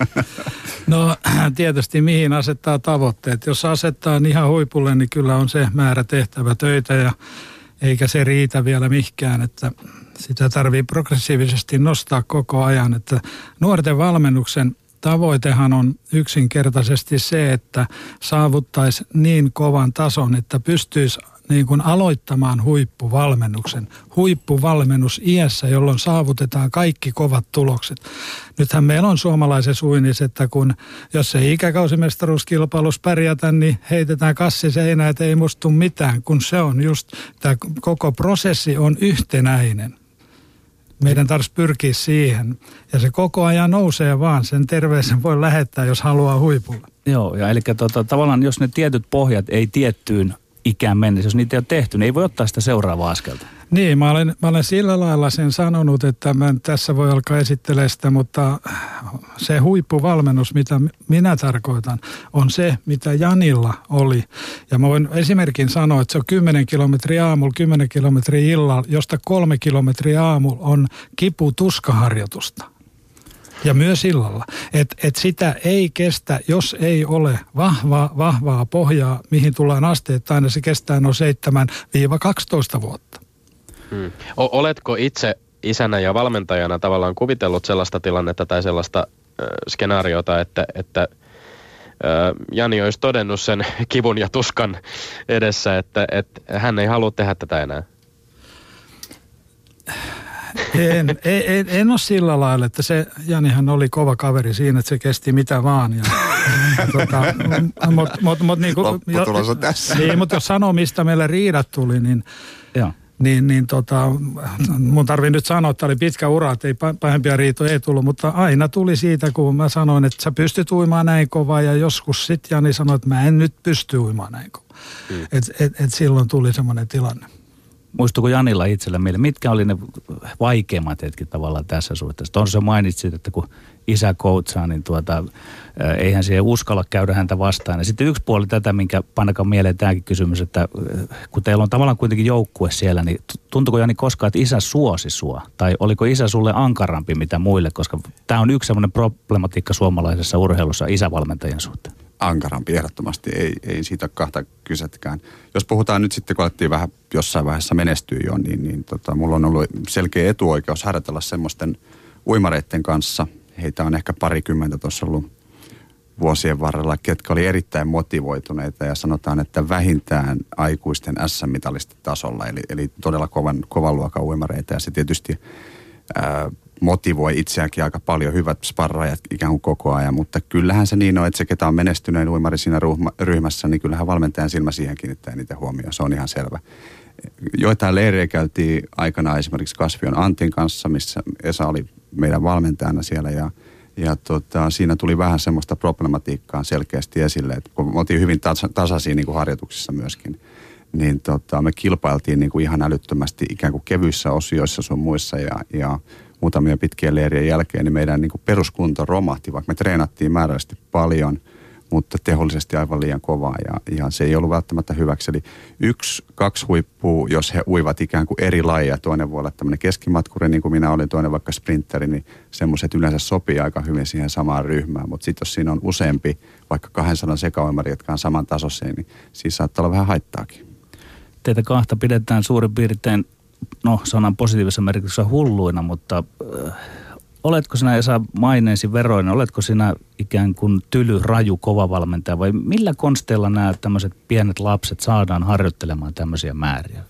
No tietysti mihin asettaa tavoitteet. Jos asettaa ihan huipulle, niin kyllä on se määrä tehtävä töitä ja eikä se riitä vielä mihinkään, että sitä tarvii progressiivisesti nostaa koko ajan. Että nuorten valmennuksen tavoitehan on yksinkertaisesti se, että saavuttaisi niin kovan tason, että pystyisi niin kuin aloittamaan huippuvalmennus iässä, jolloin saavutetaan kaikki kovat tulokset. Nythän meillä on suomalaisessa uinnissa, että jos ei ikäkausimestaruuskilpailussa pärjätä, niin heitetään kassi seinään, että ei musta tule mitään, kun se on just, tämä koko prosessi on yhtenäinen. Meidän tarvitsisi pyrkiä siihen. Ja se koko ajan nousee vaan. Sen terveisen voi lähettää, jos haluaa huipulla. Joo, ja eli tavallaan jos ne tietyt pohjat ei tiettyyn ikään mennessä, jos niitä ei ole tehty, niin ei voi ottaa sitä seuraavaa askelta. Niin, mä olen sillä lailla sen sanonut, että mä tässä voi alkaa esittelemään sitä, mutta se huippuvalmennus, mitä minä tarkoitan, on se, mitä Janilla oli. Ja mä voin esimerkin sanoa, että se on 10 kilometriä aamulla, 10 kilometriä illalla, josta 3 kilometriä aamulla on kiputuskaharjoitusta. Ja myös illalla. Et sitä ei kestä, jos ei ole vahvaa pohjaa, mihin tullaan asteittain, ja se kestää noin 7-12 vuotta. Oletko itse isänä ja valmentajana tavallaan kuvitellut sellaista tilannetta tai sellaista skenaariota, että Jani olisi todennut sen kivun ja tuskan edessä, että hän ei halua tehdä tätä enää? En ole sillä lailla, että se Janihan oli kova kaveri siinä, että se kesti mitä vaan. Ja, lopputulos on tässä. Niin, mutta jos sanoo, mistä meille riidat tuli, niin mun tarvii nyt sanoa, että oli pitkä ura, että ei pahempia riitoja ei tullut, mutta aina tuli siitä, kun mä sanoin, että sä pystyt uimaan näin kovaa, ja joskus sitten Jani sanoi, että mä en nyt pysty uimaan näin kovaa. Et silloin tuli semmoinen tilanne. Muistuuko Janilla itsellä meille, mitkä oli ne vaikeimmat hetket tavallaan tässä suhteessa? Tuossa mainitsit, että kun isä coachaa, niin eihän siihen uskalla käydä häntä vastaan. Ja sitten yksi puoli tätä, minkä pannakaan mieleen tämäkin kysymys, että kun teillä on tavallaan kuitenkin joukkue siellä, niin tuntuuko Jani koskaan, että isä suosi sua? Tai oliko isä sulle ankarampi mitä muille? Koska tämä on yksi semmoinen problematiikka suomalaisessa urheilussa isävalmentajien suhteen. Ankarampi ehdottomasti, ei siitä kahta kysetkään. Jos puhutaan nyt sitten, kun alettiin vähän jossain vaiheessa menestyä jo, niin mulla on ollut selkeä etuoikeus harjoitella semmoisten uimareiden kanssa. Heitä on ehkä 20 tuossa ollut vuosien varrella, ketkä oli erittäin motivoituneita ja sanotaan, että vähintään aikuisten SM-mitalisten tasolla, eli todella kovan luokan uimareita, ja se tietysti motivoi itseäänkin aika paljon, hyvät sparraajat ikään kuin koko ajan, mutta kyllähän se niin on, että se ketä on menestyneen uimari siinä ryhmässä, niin kyllähän valmentajan silmä siihen kiinnittää niitä huomioon, se on ihan selvä. Joitain leirejä käytiin aikanaan esimerkiksi Kasvion Antin kanssa, missä Esa oli meidän valmentajana siellä, ja siinä tuli vähän semmoista problematiikkaa selkeästi esille, että kun me oltiin hyvin tasaisia niin kuin harjoituksissa myöskin, niin me kilpailtiin niin kuin ihan älyttömästi ikään kuin kevyissä osioissa sun muissa, ja muutamia pitkien leirien jälkeen, niin meidän niin kuin peruskunto romahti, vaikka me treenattiin määrällisesti paljon, mutta tehollisesti aivan liian kovaa, ja se ei ollut välttämättä hyväksi. Eli 1-2 huippua, jos he uivat ikään kuin eri lajeja, toinen voi olla tämmöinen keskimatkuri, niin kuin minä olin, toinen vaikka sprinteri, niin semmoiset yleensä sopii aika hyvin siihen samaan ryhmään, mutta sitten jos siinä on useampi, vaikka 200 sekaoimari, jotka on saman tasoisia, niin siinä saattaa olla vähän haittaakin. Teitä kahta pidetään suurin piirtein, sanan positiivisessa merkityksessä hulluina, mutta oletko sinä, Esa, maineesi veroinen, oletko sinä ikään kuin tyly, raju, kova valmentaja, vai millä konsteilla nämä tämmöiset pienet lapset saadaan harjoittelemaan tämmöisiä määriä?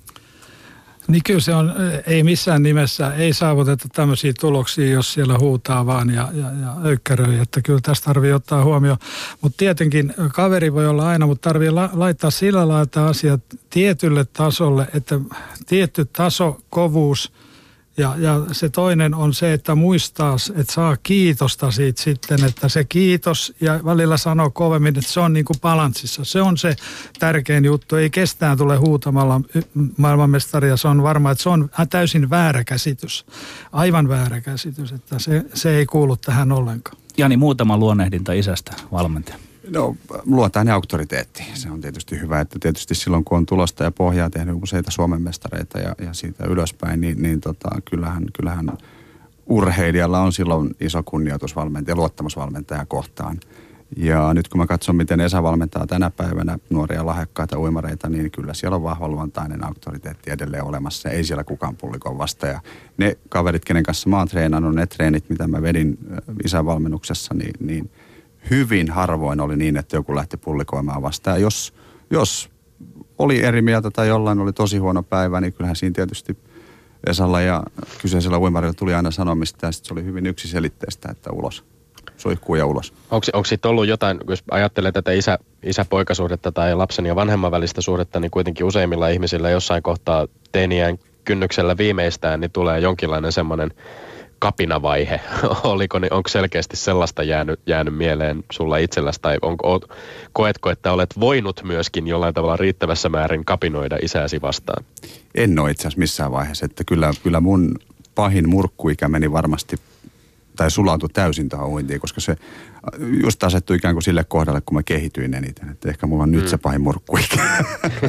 Niin kyllä se on, ei missään nimessä, ei saavuteta tämmöisiä tuloksia, jos siellä huutaa vaan ja öykkäröi, että kyllä tästä tarvii ottaa huomioon. Mutta tietenkin kaveri voi olla aina, mutta tarvii laittaa sillä lailla asiat tietylle tasolle, että tietty taso, kovuus ja se toinen on se, että muistaa, että saa kiitosta siitä sitten, että se kiitos ja välillä sanoo kovemmin, että se on niin kuin balanssissa. Se on se tärkein juttu. Ei kestään tule huutamalla maailmanmestaria. Se on varma, että se on täysin väärä käsitys. Aivan väärä käsitys, että se ei kuulu tähän ollenkaan. Jani, muutama luonnehdinta isästä valmentaja. No, luontainen auktoriteetti. Se on tietysti hyvä, että tietysti silloin kun on tulosta ja pohjaa tehnyt useita Suomen mestareita ja siitä ylöspäin, niin kyllähän urheilijalla on silloin iso kunnioitus luottamusvalmentaja kohtaan. Ja nyt kun mä katson, miten Esa valmentaa tänä päivänä nuoria lahjakkaita uimareita, niin kyllä siellä on vahva luontainen auktoriteetti edelleen olemassa. Ei siellä kukaan pullikon vasta. Ja ne kaverit, kenen kanssa mä oon treenannut, ne treenit, mitä mä vedin isän valmennuksessa, niin hyvin harvoin oli niin, että joku lähti pullikoimaan vastaan. Jos oli eri mieltä tai jollain oli tosi huono päivä, niin kyllähän siinä tietysti Esalla ja kyseisellä uimarilla tuli aina sanomista ja sitten se oli hyvin yksiselitteistä, että ulos. Suihkuu ja ulos. Onko sitten ollut jotain, jos ajattelee tätä isä-poikasuhdetta tai lapsen ja vanhemman välistä suhdetta, niin kuitenkin useimmilla ihmisillä jossain kohtaa teiniään kynnyksellä viimeistään, niin tulee jonkinlainen semmoinen kapinavaihe. Onko selkeästi sellaista jäänyt mieleen sulla itselläsi, tai koetko, että olet voinut myöskin jollain tavalla riittävässä määrin kapinoida isääsi vastaan? En ole itse asiassa missään vaiheessa, että kyllä mun pahin murkkuikä meni varmasti tai sulautui täysin tähän uintiin, koska se just asettui ikään kuin sille kohdalle, kun mä kehityin eniten. Että ehkä mulla on nyt se pahin murkkuikä.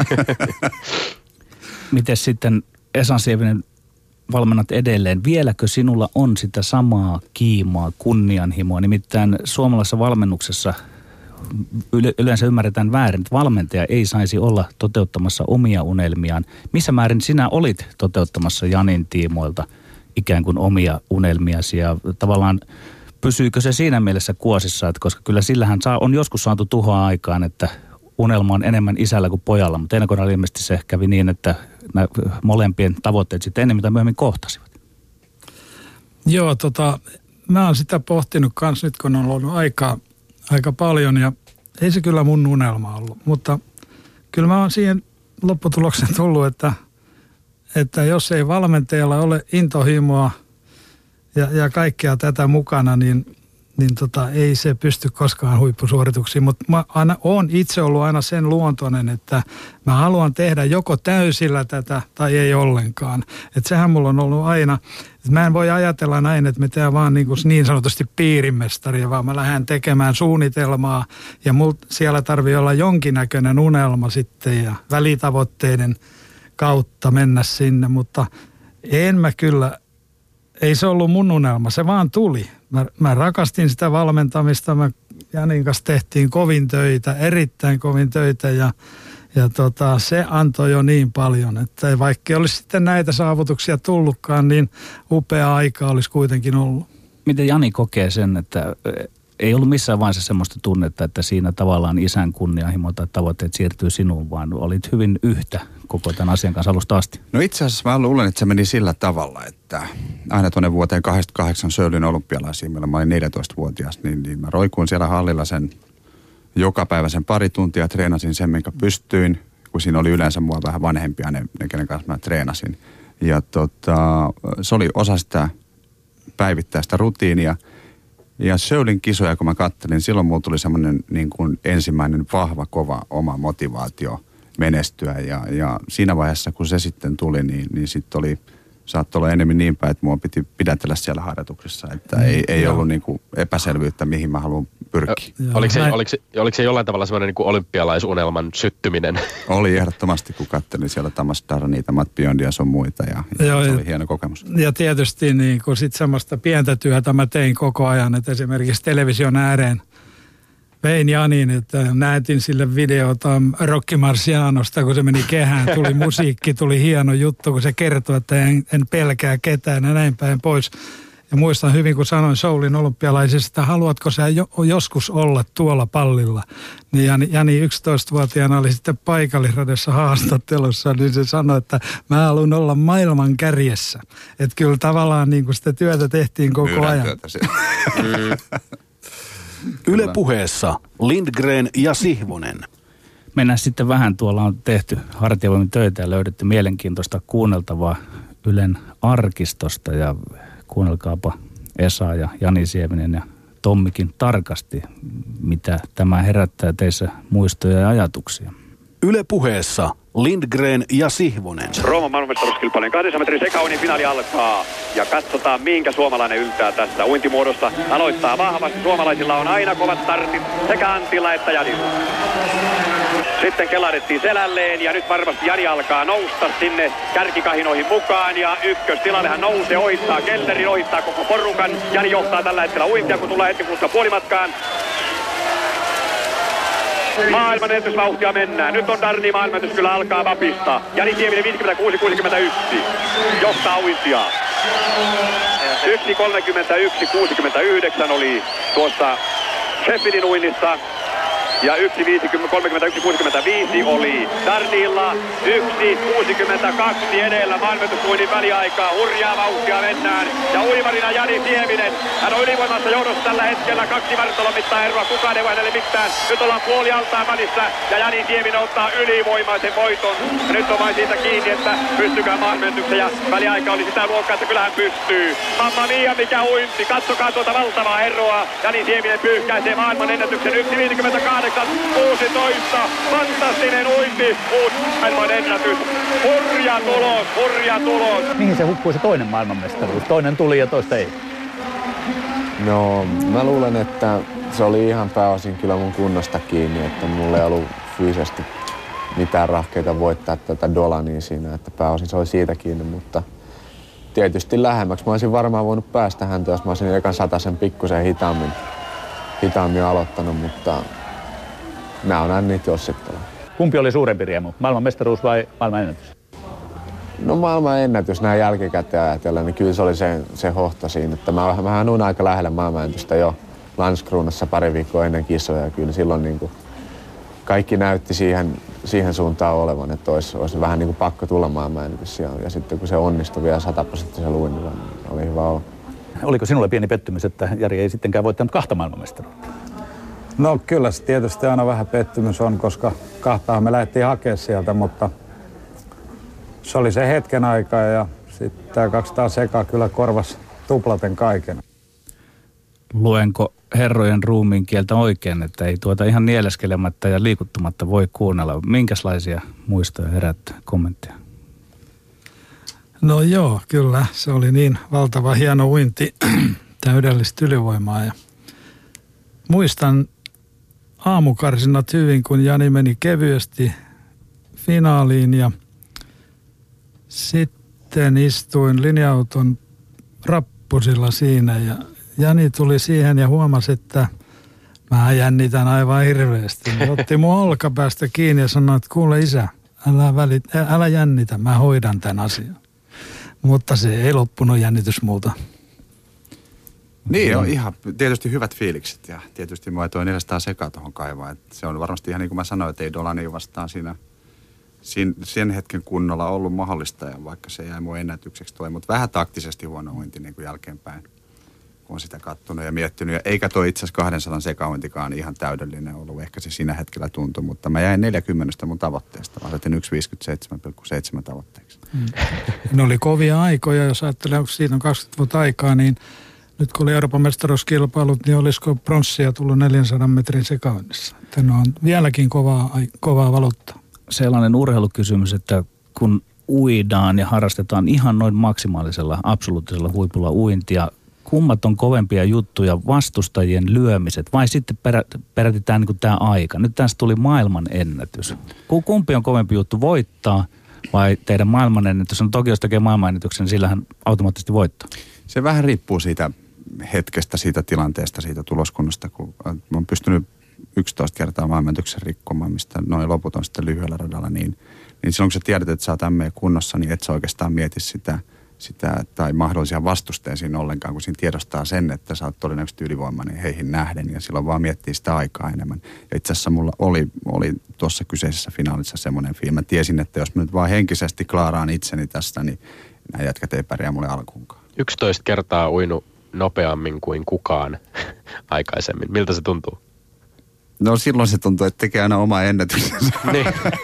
Miten sitten Esa Sievinen valmennat edelleen? Vieläkö sinulla on sitä samaa kiimaa, kunnianhimoa? Nimittäin suomalaisessa valmennuksessa yleensä ymmärretään väärin, että valmentaja ei saisi olla toteuttamassa omia unelmiaan. Missä määrin sinä olit toteuttamassa Janin tiimoilta ikään kuin omia unelmiasi ja tavallaan pysyykö se siinä mielessä kuosissa, että koska kyllä sillähän on joskus saatu tuhoa aikaan, että unelma on enemmän isällä kuin pojalla, mutta teidän kohdalla ilmeisesti se kävi niin, että nämä molempien tavoitteet sitten enemmän tai myöhemmin kohtasivat. Joo, mä oon sitä pohtinut kanssa nyt, kun on ollut aika paljon ja ei se kyllä mun unelma ollut, mutta kyllä mä oon siihen lopputulokseen tullut, että jos ei valmentajalla ole intohimoa ja kaikkea tätä mukana, niin ei se pysty koskaan huippusuorituksiin. Mutta mä oon itse ollut aina sen luontoinen, että mä haluan tehdä joko täysillä tätä tai ei ollenkaan. Että sehän mulla on ollut aina, että mä en voi ajatella näin, että me tehdään vaan niin sanotusti piirimestaria, vaan mä lähden tekemään suunnitelmaa ja siellä tarvii olla jonkinnäköinen unelma sitten ja välitavoitteiden kautta mennä sinne, mutta ei se ollut mun unelma, se vaan tuli. Mä rakastin sitä valmentamista, mä Janin kanssa tehtiin kovin töitä, erittäin kovin töitä ja se antoi jo niin paljon, että vaikka olisi sitten näitä saavutuksia tullutkaan, niin upea aika olisi kuitenkin ollut. Miten Jani kokee sen, että ei ollut missään vaiheessa semmoista tunnetta, että siinä tavallaan isän kunnianhimo tai tavoitteet siirtyy sinuun, vaan olit hyvin yhtä koko tämän asian kanssa alusta asti? No itse asiassa mä luulen, että se meni sillä tavalla, että aina tuonne vuoteen 88 Söylin olympialaisiin, millä mä olin 14-vuotias, niin mä roikuin siellä hallilla sen joka päivä sen pari tuntia, treenasin sen, minkä pystyin, kun siinä oli yleensä mua vähän vanhempia, ne kenen kanssa mä treenasin. Ja se oli osa sitä päivittäistä rutiinia. Ja Söylin kisoja, kun mä kattelin, silloin mulla tuli semmoinen niin kuin ensimmäinen vahva, kova oma motivaatio menestyä. Ja siinä vaiheessa, kun se sitten tuli, niin sitten saattoi olla enemmän niin päin, että mua piti pidätellä siellä harjoituksessa. Että ei ollut niin kuin epäselvyyttä, mihin mä haluan pyrkiä. Oliko se jollain tavalla semmoinen niin kuin olympialaisunelman syttyminen? Oli ehdottomasti, kun katselin siellä Tamas Darniita, Matt Biondia ja sun muita. Ja se oli hieno kokemus. Ja tietysti niin kuin sit semmoista pientä työtä mä tein koko ajan, että esimerkiksi television ääreen vein Janin, että näytin sille videota Rocky Marcianosta, kun se meni kehään. Tuli musiikki, tuli hieno juttu, kun se kertoi, että en pelkää ketään ja näin päin pois. Ja muistan hyvin, kun sanoin Soulin olympialaisista, että haluatko sä joskus olla tuolla pallilla. Niin Jani 11-vuotiaana oli sitten paikallisradiossa haastattelussa, niin se sanoi, että mä haluan olla maailman kärjessä. Että kyllä tavallaan niin kuin sitä työtä tehtiin koko ajan. Yle Puheessa Lindgren ja Sihvonen. Mennään sitten vähän, tuolla on tehty hartiavoimin töitä ja löydetty mielenkiintoista kuunneltavaa Ylen arkistosta ja kuunnelkaapa Esa ja Jani Sievinen ja Tommikin tarkasti, mitä tämä herättää teissä muistoja ja ajatuksia. Yle Puheessa Lindgren ja Sihvonen. Rooman maailmanmestaruuskilpailujen 200 metrin sekauinnin finaali alkaa. Ja katsotaan, minkä suomalainen yltää tässä uintimuodosta. Aloittaa vahvasti. Suomalaisilla on aina kovat startit sekä Antilla että Janilla. Sitten kelahdettiin selälleen ja nyt varmasti Jani alkaa nousta sinne kärkikahinoihin mukaan. Ja ykköstilalle hän nousee, ohittaa Kellerin, ohittaa koko porukan. Jani johtaa tällä hetkellä uintia, kun tulee hetken kuluttua puolimatkaan. Maailman ennätysvauhtia mennään. Nyt on Darni maailmanennätys kyllä alkaa vapista. Jani Sievinen 56-61. Johtaa uintia. 1.31.69 oli tuossa Sheffieldin uinnissa. Ja 1.31.65 oli Darnilla. 1.62 edellä maailmanmestaruuden väliaikaa. Hurjaa vauhtia mennään. Ja uimarina Jani Sieminen. Hän on ylivoimassa johdossa tällä hetkellä. 2 vartalon mittaa eroa. Kukaan ei voi hänelle mitään. Nyt ollaan puoli altaan välissä. Ja Jani Sieminen ottaa ylivoimaisen voiton. Ja nyt on vain siitä kiinni, että pystykään maailmanennätyksen. Ja väliaika oli sitä luokkaa, että kyllähän pystyy. Mamma mia, mikä uinti. Katsokaa tuota valtavaa eroa. Jani Sieminen pyyhkäisee maailmanennätyksen 1.58.16. Fantastinen uinti. Uusi maailmanennätys. Hurja tulos, hurja tulos. Mihin se hukkui se toinen maailmanmestaruus? Toinen tuli ja toista ei. No, mä luulen, että se oli ihan pääosin kyllä mun kunnosta kiinni, että mulla ei ollut fyysisesti mitään rahkeita voittaa tätä Dolania siinä, että pääosin se oli siitä kiinni, mutta tietysti lähemmäksi. Mä olisin varmaan voinut päästä häntä, jos mä olisin ekan satasen pikkusen hitaammin aloittanut, mutta mä oon aina niitä jossittella. Kumpi oli suurempi riemu? Maailmanmestaruus vai maailmanennätys? No maailmanennätys näin jälkikäteen ajatellen, niin kyllä se oli se hohto siinä, että mä nuin aika lähellä maailmanennätystä jo Landskronassa pari viikkoa ennen kisoja ja kyllä silloin niin kuin kaikki näytti siihen suuntaan olevan, että olisi vähän niin kuin pakko tulla maailmanennätys ja sitten kun se onnistui vielä 100% luinnilla, niin oli hyvä olla. Oliko sinulle pieni pettymys, että Jari ei sittenkään voittanut 2 maailmanmestaruutta? No kyllä se tietysti aina vähän pettymys on, koska 2 me lähdettiin hakemaan sieltä, mutta se oli se hetken aika ja sitten tämä 200 sekaa kyllä korvasi tuplaten kaiken. Luenko herrojen ruumiin kieltä oikein, että ei tuota ihan nieleskelemättä ja liikuttumatta voi kuunnella? Minkälaisia muistoja herättää kommentteja? No joo, kyllä. Se oli niin valtava hieno uinti, täydellistä ylivoimaa. Ja muistan aamukarsinat hyvin, kun Jani meni kevyesti finaaliin ja sitten istuin linja-auton rappusilla siinä ja Jani tuli siihen ja huomasi, että mä jännitän aivan hirveästi. Hän otti mun olkapäästä kiinni ja sanoi, että kuule isä, älä jännitä, mä hoidan tämän asian. Mutta se ei loppunut jännitys multa. Niin, on ihan tietysti hyvät fiilikset ja tietysti mua toi 400 sekaa tuohon kaivaan. Et se on varmasti ihan niin kuin mä sanoin, että ei Dolani vastaan sen hetken kunnolla ollut mahdollista ja vaikka se jäi mun ennätykseksi toi, mutta vähän taktisesti huono uinti niin kuin jälkeenpäin, kun on sitä kattonut ja miettinyt. Eikä toi itse asiassa 200 sekauintikaan ihan täydellinen ollut, ehkä se siinä hetkellä tuntui, mutta mä jäin 40 mun tavoitteesta. Mä asetin 1.57,7 tavoitteeksi. Ne oli kovia aikoja, jos ajattelee, onko siitä on 20 vuotta aikaa, niin nyt kun oli Euroopan mestaruuskilpailut, niin olisiko pronssia tullut 400 metrin sekaunnissa. Ne on vieläkin kovaa valuuttaa. Sellainen urheilukysymys, että kun uidaan ja harrastetaan ihan noin maksimaalisella, absoluuttisella huipulla uintia, kummat on kovempia juttuja, vastustajien lyömiset vai sitten perätitään niin tämä aika? Nyt tästä tuli maailmanennätys. Kumpi on kovempi juttu, voittaa vai teidän maailmanennätys? No toki jos tekee maailmanennätyksen, niin sillähän automaattisesti voittaa. Se vähän riippuu siitä hetkestä, siitä tilanteesta, siitä tuloskunnasta, kun olen pystynyt 11 kertaa maailmanennätyksen rikkomaan, mistä noin loput on sitten lyhyellä radalla, niin silloin kun sä tiedät, että sä oot kunnossa, niin et sä oikeastaan mieti sitä tai mahdollisia vastusteja siinä ollenkaan, kun siinä tiedostaa sen, että sä oot todennäköisesti ylivoimainen heihin nähden ja silloin vaan miettii sitä aikaa enemmän. Ja itse asiassa mulla oli tuossa kyseisessä finaalissa semmoinen fiilis. Mä tiesin, että jos mä nyt vaan henkisesti klaaraan itseni tästä, niin nämä jätkät ei pärjää mulle alkuunkaan. 11 kertaa uinut nopeammin kuin kukaan aikaisemmin. Miltä se tuntuu? No silloin se tuntuu, että tekee aina oma ennätyksensä, niin.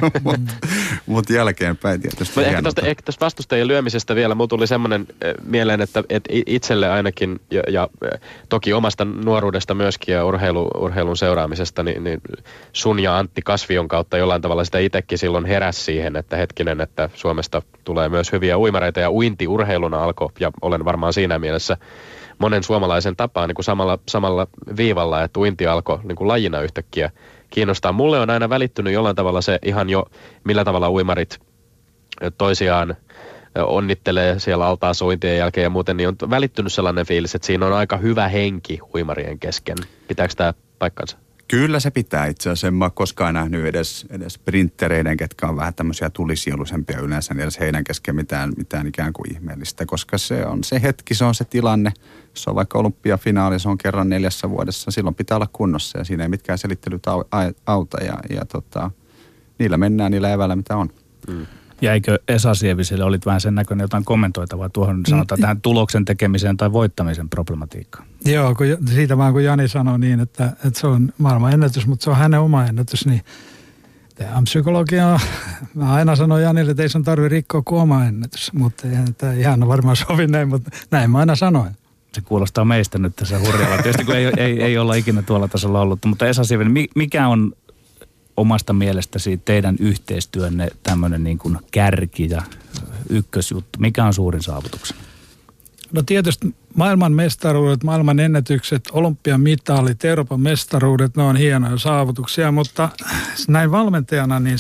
Mutta jälkeenpäin tietysti. Ehkä tästä vastustajien lyömisestä vielä, mulla tuli semmoinen mieleen, että itselle ainakin ja toki omasta nuoruudesta myöskin ja urheilun seuraamisesta, niin sun ja Antti Kasvion kautta jollain tavalla sitä itsekin silloin heräsi siihen, että hetkinen, että Suomesta tulee myös hyviä uimareita ja uinti urheiluna alkoi ja olen varmaan siinä mielessä monen suomalaisen tapaan niin kuin samalla viivalla, että uinti alkoi niin kuin lajina yhtäkkiä kiinnostaa. Mulle on aina välittynyt jollain tavalla se ihan jo, millä tavalla uimarit toisiaan onnittelee siellä altaassa uintien jälkeen ja muuten, niin on välittynyt sellainen fiilis, että siinä on aika hyvä henki uimarien kesken. Pitääkö tämä paikkansa? Kyllä se pitää itse asiassa. En mä ole koskaan nähnyt edes sprinttereiden, ketkä on vähän tämmöisiä tulisieluisempia yleensä, niin edes heidän kesken mitään ikään kuin ihmeellistä, koska se on se hetki, se on se tilanne. Se on vaikka olympiafinaali, se on kerran 4 vuodessa, silloin pitää olla kunnossa ja siinä ei mitkään selittelyt auta ja niillä mennään niillä eväillä, mitä on. Ja eikö Esa Sieviselle olit vähän sen näköinen jotain kommentoitavaa tuohon sanotaan tähän tuloksen tekemiseen tai voittamisen problematiikkaan? Joo, siitä vaan kun Jani sanoi niin, että se on maailman ennätys, mutta se on hänen oma ennätys, niin tämä on psykologia. Mä aina sanon Janille, että ei sun tarvitse rikkoa kuin oma ennätys, mutta tämä ihan varmaan sovi näin, mutta näin mä aina sanoin. Se kuulostaa meistä nyt tässä hurjalla. Tietysti kun ei olla ikinä tuolla tasolla ollut, mutta Esa Sievinen, mikä on omasta mielestäsi teidän yhteistyönne tämmöinen niin kuin kärki ja ykkösjuttu? Mikä on suurin saavutuksen? No tietysti maailman mestaruudet, maailman ennätykset, olympiamitalit, Euroopan mestaruudet, ne on hienoja saavutuksia, mutta näin valmentajana niin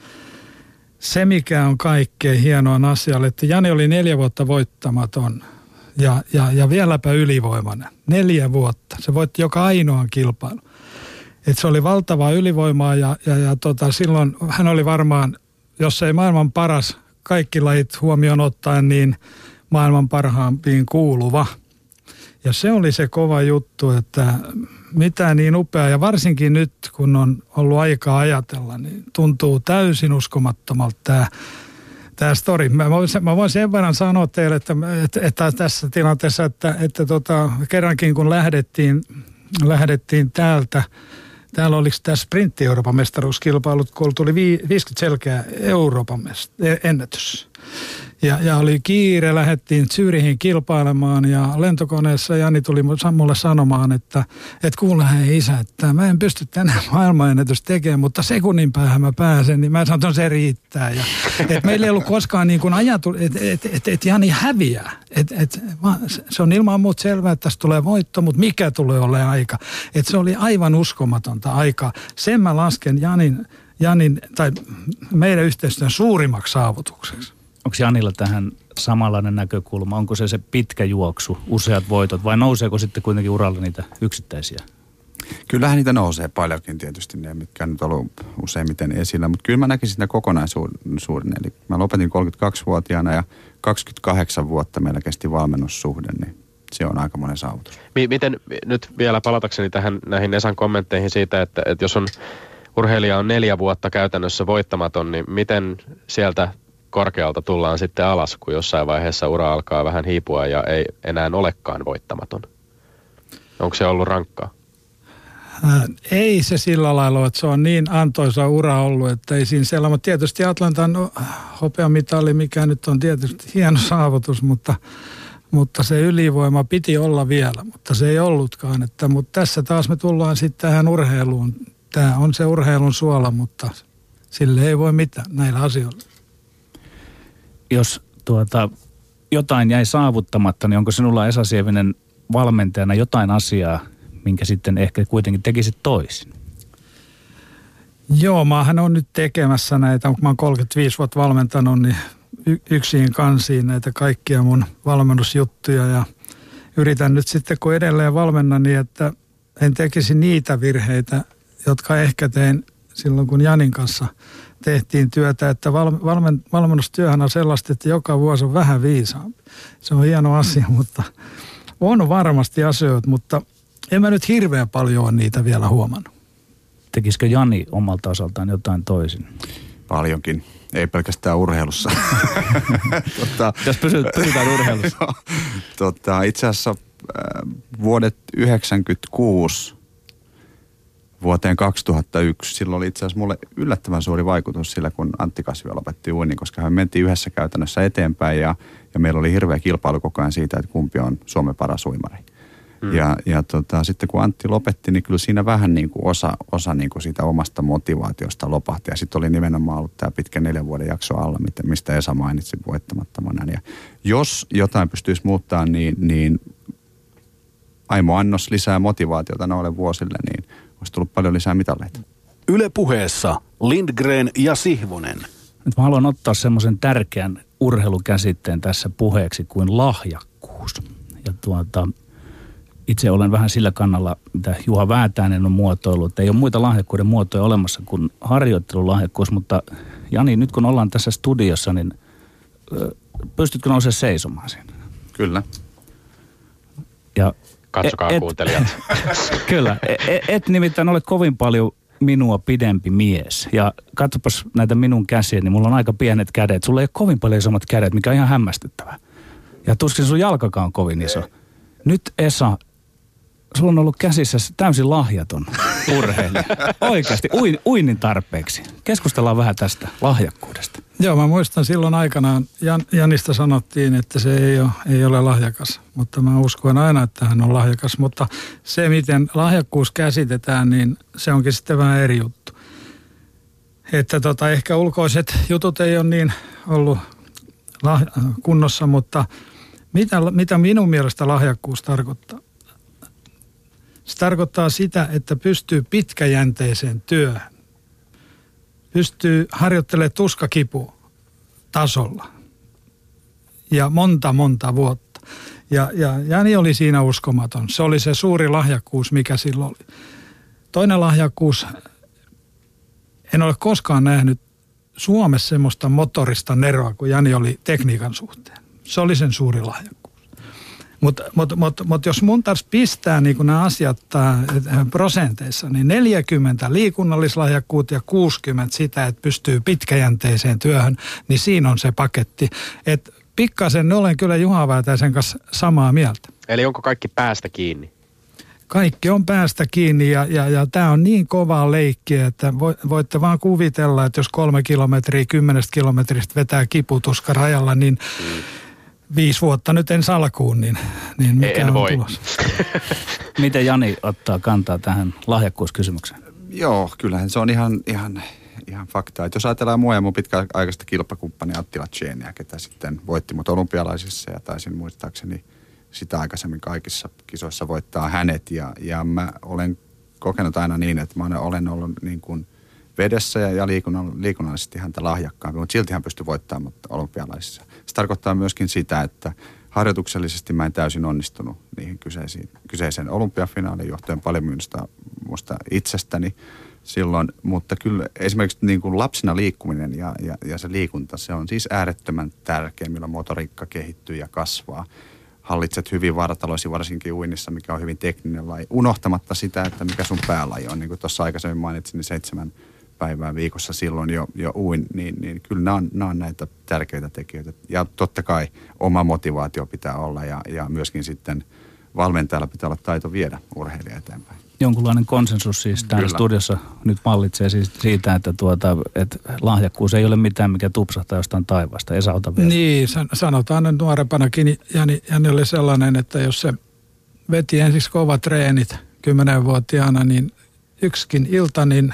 se mikä on kaikkein hienoa asialle, että Jani oli 4 vuotta voittamaton ja vieläpä ylivoimainen. 4 vuotta. Se voitti joka ainoan kilpailu. Että se oli valtavaa ylivoimaa ja silloin hän oli varmaan, jos ei maailman paras, kaikki lajit huomioon ottaen, niin maailman parhaampiin kuuluva. Ja se oli se kova juttu, että mitä niin upea ja varsinkin nyt, kun on ollut aikaa ajatella, niin tuntuu täysin uskomattomalta tämä story. Mä voin sen verran sanoa teille, että tässä tilanteessa, että kerrankin kun lähdettiin täältä, täällä oliko tämä sprintti Euroopan mestaruuskilpailut, kun tuli 50 selkeä Euroopan ennätys. Ja oli kiire, lähdettiin Zürichiin kilpailemaan ja lentokoneessa Jani tuli mulle sanomaan, että kuule hei isä, että mä en pysty tänään maailmanennätys tekemään, mutta sekunnin päähän mä pääsen, niin mä sanon, että se riittää. Ja, et meillä ei ollut koskaan niin kuin että Jani häviää. Se on ilman muuta selvää, että tässä tulee voitto, mutta mikä tulee olemaan aika. Että se oli aivan uskomatonta aikaa. Sen mä lasken Janin tai meidän yhteistyön suurimmaksi saavutukseksi. Onko Janilla tähän samanlainen näkökulma? Onko se pitkä juoksu, useat voitot vai nouseeko sitten kuitenkin uralla niitä yksittäisiä? Kyllähän niitä nousee paljonkin tietysti, ne mitkä on nyt ollut useimmiten esillä, mutta kyllä mä näkisin sitä kokonaisuuden. Eli mä lopetin 32-vuotiaana ja 28 vuotta meillä kesti valmennussuhde, niin se on aika monen saavutus. Miten nyt vielä palatakseni näihin Esan kommentteihin siitä, että jos on urheilija on 4 vuotta käytännössä voittamaton, niin miten sieltä korkealta tullaan sitten alas, kun jossain vaiheessa ura alkaa vähän hiipua ja ei enää olekaan voittamaton? Onko se ollut rankkaa? Ei se sillä lailla, että se on niin antoisa ura ollut, että ei siinä siellä, mutta tietysti Atlantan hopeamitali, mikä nyt on tietysti hieno saavutus, mutta se ylivoima piti olla vielä, mutta se ei ollutkaan. Mutta tässä taas me tullaan sitten tähän urheiluun. Tämä on se urheilun suola, mutta sille ei voi mitään näillä asioilla. Jos jotain jäi saavuttamatta, niin onko sinulla Esa Sievinen valmentajana jotain asiaa, minkä sitten ehkä kuitenkin tekisit toisin? Joo, mähän on nyt tekemässä näitä, kun mä oon 35 vuotta valmentanut, niin yksin kansiin näitä kaikkia mun valmennusjuttuja ja yritän nyt sitten, kun edelleen valmennan, niin että en tekisi niitä virheitä, jotka ehkä tein silloin, kun Janin kanssa tehtiin työtä, että valmennustyöhän on sellaista, että joka vuosi on vähän viisaampi. Se on hieno asia, mutta on varmasti asioita, mutta en mä nyt hirveän paljon ole niitä vielä huomannut. Tekisikö Jani omalta osaltaan jotain toisin? Paljonkin. Ei pelkästään urheilussa. Jos pysytään urheilussa. Itse asiassa vuodet 1996 vuoteen 2001. Silloin oli itse asiassa mulle yllättävän suuri vaikutus sillä, kun Antti Kasvio lopetti uinnin, koska me mentiin yhdessä käytännössä eteenpäin ja meillä oli hirveä kilpailu koko ajan siitä, että kumpi on Suomen paras uimari. Ja sitten kun Antti lopetti, niin kyllä siinä vähän niin kuin osa niin kuin siitä omasta motivaatiosta lopahti. Ja sitten oli nimenomaan ollut tämä pitkä 4 vuoden jakso alla, mistä Esa mainitsi voittamattomana. Ja jos jotain pystyisi muuttaa, niin Aimo annos lisää motivaatiota noille vuosille, niin olisi tullut paljon lisää mitaleita. Yle Puheessa Lindgren ja Sihvonen. Nyt mä haluan ottaa semmoisen tärkeän urheilukäsitteen tässä puheeksi kuin lahjakkuus. Ja itse olen vähän sillä kannalla, mitä Juha Väätäinen on muotoillut, että ei ole muita lahjakkuuden muotoja olemassa kuin harjoittelulahjakkuus, mutta Jani, nyt kun ollaan tässä studiossa, niin pystytkö nousemaan seisomaan siinä? Kyllä. Ja Katsokaa kuuntelijat. Kyllä. Et nimittäin ole kovin paljon minua pidempi mies. Ja katsopas näitä minun käsiä, niin mulla on aika pienet kädet. Sulla ei ole kovin paljon isommat kädet, mikä on ihan hämmästyttävää. Ja tuskin sun jalkakaan on kovin iso. Nyt Esa, sulla on ollut käsissä täysin lahjaton urheilija. Oikeasti, uinnin tarpeeksi. Keskustellaan vähän tästä lahjakkuudesta. Joo, mä muistan silloin aikanaan, Janista sanottiin, että se ei ole lahjakas. Mutta mä uskon aina, että hän on lahjakas. Mutta se, miten lahjakkuus käsitetään, niin se onkin sitten vähän eri juttu. Että ehkä ulkoiset jutut ei ole niin ollut kunnossa, mutta mitä minun mielestä lahjakkuus tarkoittaa? Se tarkoittaa sitä, että pystyy pitkäjänteiseen työhön. Pystyy harjoittelemaan tuskakipu tasolla. Ja monta vuotta. Ja Jani oli siinä uskomaton. Se oli se suuri lahjakkuus, mikä silloin oli. Toinen lahjakkuus, en ole koskaan nähnyt Suomessa semmoista motorista neroa, kun Jani oli tekniikan suhteen. Se oli sen suuri lahjakkuus. Mutta jos mun tarvitsisi pistää niin nämä asiat prosenteissa, niin 40 liikunnallislahjakkuutta ja 60 sitä, että pystyy pitkäjänteiseen työhön, niin siinä on se paketti. Että pikkasen olen kyllä Juha Väätäisen kanssa samaa mieltä. Eli onko kaikki päästä kiinni? Kaikki on päästä kiinni ja tämä on niin kovaa leikkiä, että voitte vaan kuvitella, että jos 3 kilometriä 10 kilometristä vetää kiputuska rajalla, niin 5 vuotta nyt en salkuun, niin mikä en on voi. tulos? Miten Jani ottaa kantaa tähän lahjakkuuskysymykseen? Joo, kyllähän se on ihan faktaa. Että jos ajatellaan mua ja mun pitkäaikaista kilpakumppani Attila Tseeniä, ketä sitten voitti mut olympialaisissa ja taisin muistaakseni sitä aikaisemmin kaikissa kisoissa voittaa hänet. Ja mä olen kokenut aina niin, että mä olen ollut niin kuin vedessä ja liikunnallisesti häntä lahjakkaampi, mutta silti hän pystyy voittamaan mut olympialaisissa. Se tarkoittaa myöskin sitä, että harjoituksellisesti mä en täysin onnistunut niihin kyseiseen olympiafinaaliin johtuen paljon musta itsestäni silloin, mutta kyllä esimerkiksi niin kuin lapsena liikkuminen ja se liikunta, se on siis äärettömän tärkeä, millä motoriikka kehittyy ja kasvaa. Hallitset hyvin vartaloisi, varsinkin uinnissa, mikä on hyvin tekninen laji, unohtamatta sitä, että mikä sun päälaji on. Niin kuin tuossa aikaisemmin mainitsin, niin 7 päivää viikossa silloin jo uin, niin kyllä nämä on näitä tärkeitä tekijöitä. Ja totta kai oma motivaatio pitää olla ja myöskin sitten valmentajalla pitää olla taito viedä urheilija eteenpäin. Jonkunlainen konsensus siis täällä studiossa nyt mallitsee siis siitä, että lahjakkuus ei ole mitään, mikä tupsahtaa jostain taivaasta. Esa, ota vielä. Niin, sanotaan nyt nuorempanakin. Jani oli sellainen, että jos se veti ensiksi kovat treenit 10-vuotiaana, niin yksikin ilta, niin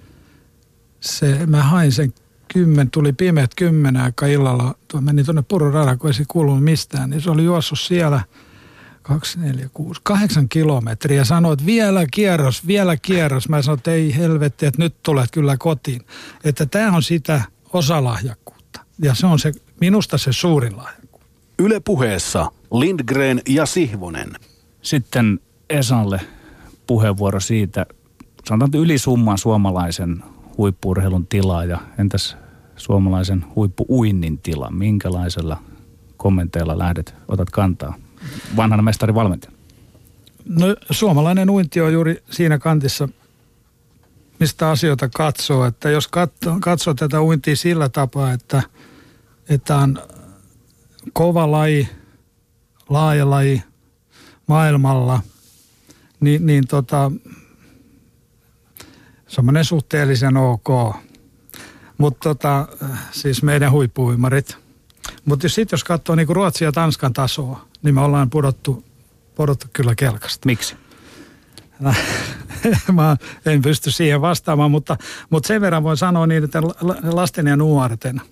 mä hain sen tuli pimeät 10 aikaa illalla. Meni tuonne Pururadan, kun ei se kuulunut mistään, niin se oli juossut siellä 2, 4, 6, 8 kilometriä ja sanoi, että vielä kierros. Mä sanoin, että ei helvetti, että nyt tulet kyllä kotiin. Että tämä on sitä osalahjakkuutta. Ja se on minusta se suurin lahjakkuus. Yle Puheessa Lindgren ja Sihvonen. Sitten Esalle puheenvuoro siitä, sanotaan ylisumman suomalaisen huippu-urheilun tilaa ja entäs suomalaisen huippu-uinnin tila? Minkälaisella kommenteilla otat kantaa vanhana mestarivalmentajana? No suomalainen uinti on juuri siinä kantissa, mistä asioita katsoo. Että jos katsoo tätä uintia sillä tapaa, että on kova laji, laaja laji maailmalla, niin semmoinen suhteellisen ok. Mutta siis meidän huippu-uimarit. Mutta jos katsoo niinku Ruotsin ja Tanskan tasoa, niin me ollaan pudottu kyllä kelkasta. Miksi? Mä en pysty siihen vastaamaan, mutta sen verran voin sanoa niin, että lasten ja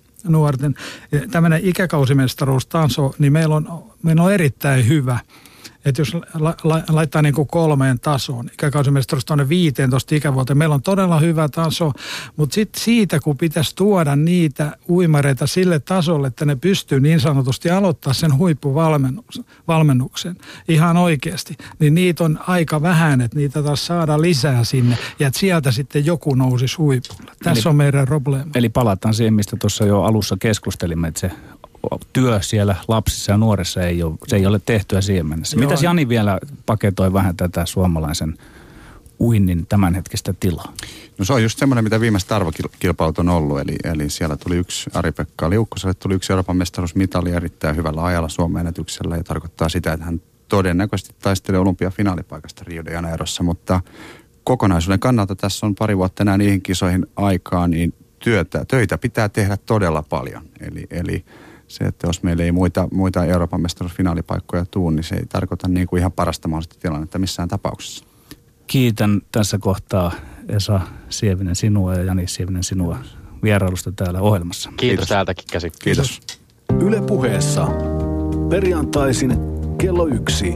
nuorten tämmöinen ikäkausimestaruustaso, niin meillä on erittäin hyvä. että jos laittaa niin kuin 3 tasoon, ikäkausimestaruus tuonne 15 ikävuoteen, meillä on todella hyvä taso, mutta sitten siitä, kun pitäisi tuoda niitä uimareita sille tasolle, että ne pystyy niin sanotusti aloittaa sen huippuvalmennuksen ihan oikeasti, niin niitä on aika vähän, että niitä taas saada lisää sinne ja että sieltä sitten joku nousisi huipulle. Tässä on meidän probleema. Eli palataan siihen, mistä tuossa jo alussa keskustelimme, että se työ siellä lapsissa ja nuorissa ei ole tehtyä siihen mennessä. Joo. Mitäs Jani vielä paketoi vähän tätä suomalaisen uinnin tämänhetkistä tilaa? No se on just semmoinen, mitä viimeiset arvokilpailut on ollut. Eli siellä tuli Ari-Pekka Liukkoselle tuli 1 Euroopan mestaruusmitali erittäin hyvällä ajalla Suomen ennätyksellä. Ja tarkoittaa sitä, että hän todennäköisesti taistelee olympiafinaalipaikasta Rio de Janeirossa. Mutta kokonaisuuden kannalta tässä on 2 vuotta enää niihin kisoihin aikaa, niin töitä pitää tehdä todella paljon. Eli se, että jos meillä ei muita Euroopan mestaruusfinaalipaikkoja tule, niin se ei tarkoita niin kuin ihan parasta mahdollista tilannetta missään tapauksessa. Kiitän tässä kohtaa Esa Sievinen sinua ja Jani Sievinen sinua vierailusta täällä ohjelmassa. Kiitos täältäkin käsi. Kiitos. Yle Puheessa perjantaisin kello 1.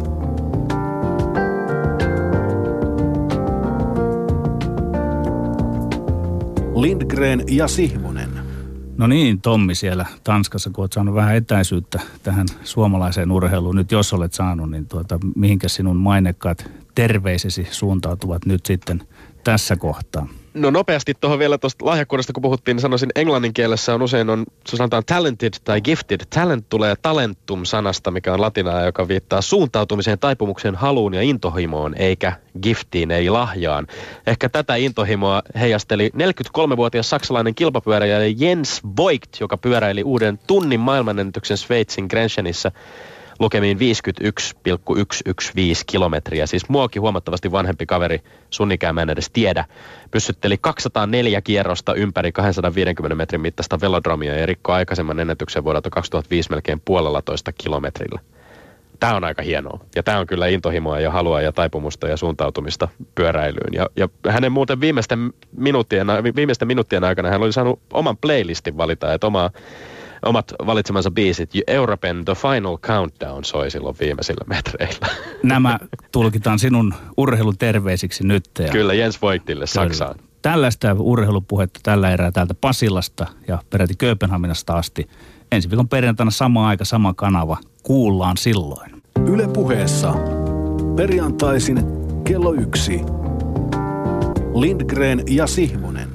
Lindgren ja Sihvonen. No niin, Tommi siellä Tanskassa, kun olet saanut vähän etäisyyttä tähän suomalaiseen urheiluun. Nyt jos olet saanut, niin mihinkä sinun mainekkaat terveisesi suuntautuvat nyt sitten tässä kohtaa? No nopeasti tuohon vielä tuosta lahjakkuudesta kun puhuttiin, niin sanoisin englannin kielessä se sanotaan talented tai gifted. Talent tulee talentum-sanasta, mikä on latinaa, joka viittaa suuntautumiseen, taipumukseen, haluun ja intohimoon, eikä giftiin, ei lahjaan. Ehkä tätä intohimoa heijasteli 43-vuotias saksalainen kilpapyöräjä Jens Voigt, joka pyöräili uuden tunnin maailmanennätyksen Sveitsin Grenchenissä lukemiin 51,115 kilometriä. Siis muakin huomattavasti vanhempi kaveri, sun ikään mä en edes tiedä, pyssytteli 204 kierrosta ympäri 250 metrin mittaista velodromia ja rikkoi aikaisemman ennätyksen vuodelta 2005 melkein 1,5 kilometrillä. Tämä on aika hienoa. Ja tämä on kyllä intohimoa ja halua ja taipumusta ja suuntautumista pyöräilyyn. Ja hänen muuten viimeisten minuuttien aikana hän oli saanut oman playlistin valita, että omat valitsemansa biisit. Europen The Final Countdown soi silloin viimeisillä metreillä. Nämä tulkitaan sinun urheiluterveisiksi nyt. Kyllä, Jens Voigtille Saksaan. Tällaista urheilupuhetta tällä erää täältä Pasilasta ja peräti Kööpenhaminasta asti. Ensi viikon perjantaina sama aika, sama kanava. Kuullaan silloin. Yle Puheessa perjantaisin kello 1. Lindgren ja Sihvonen.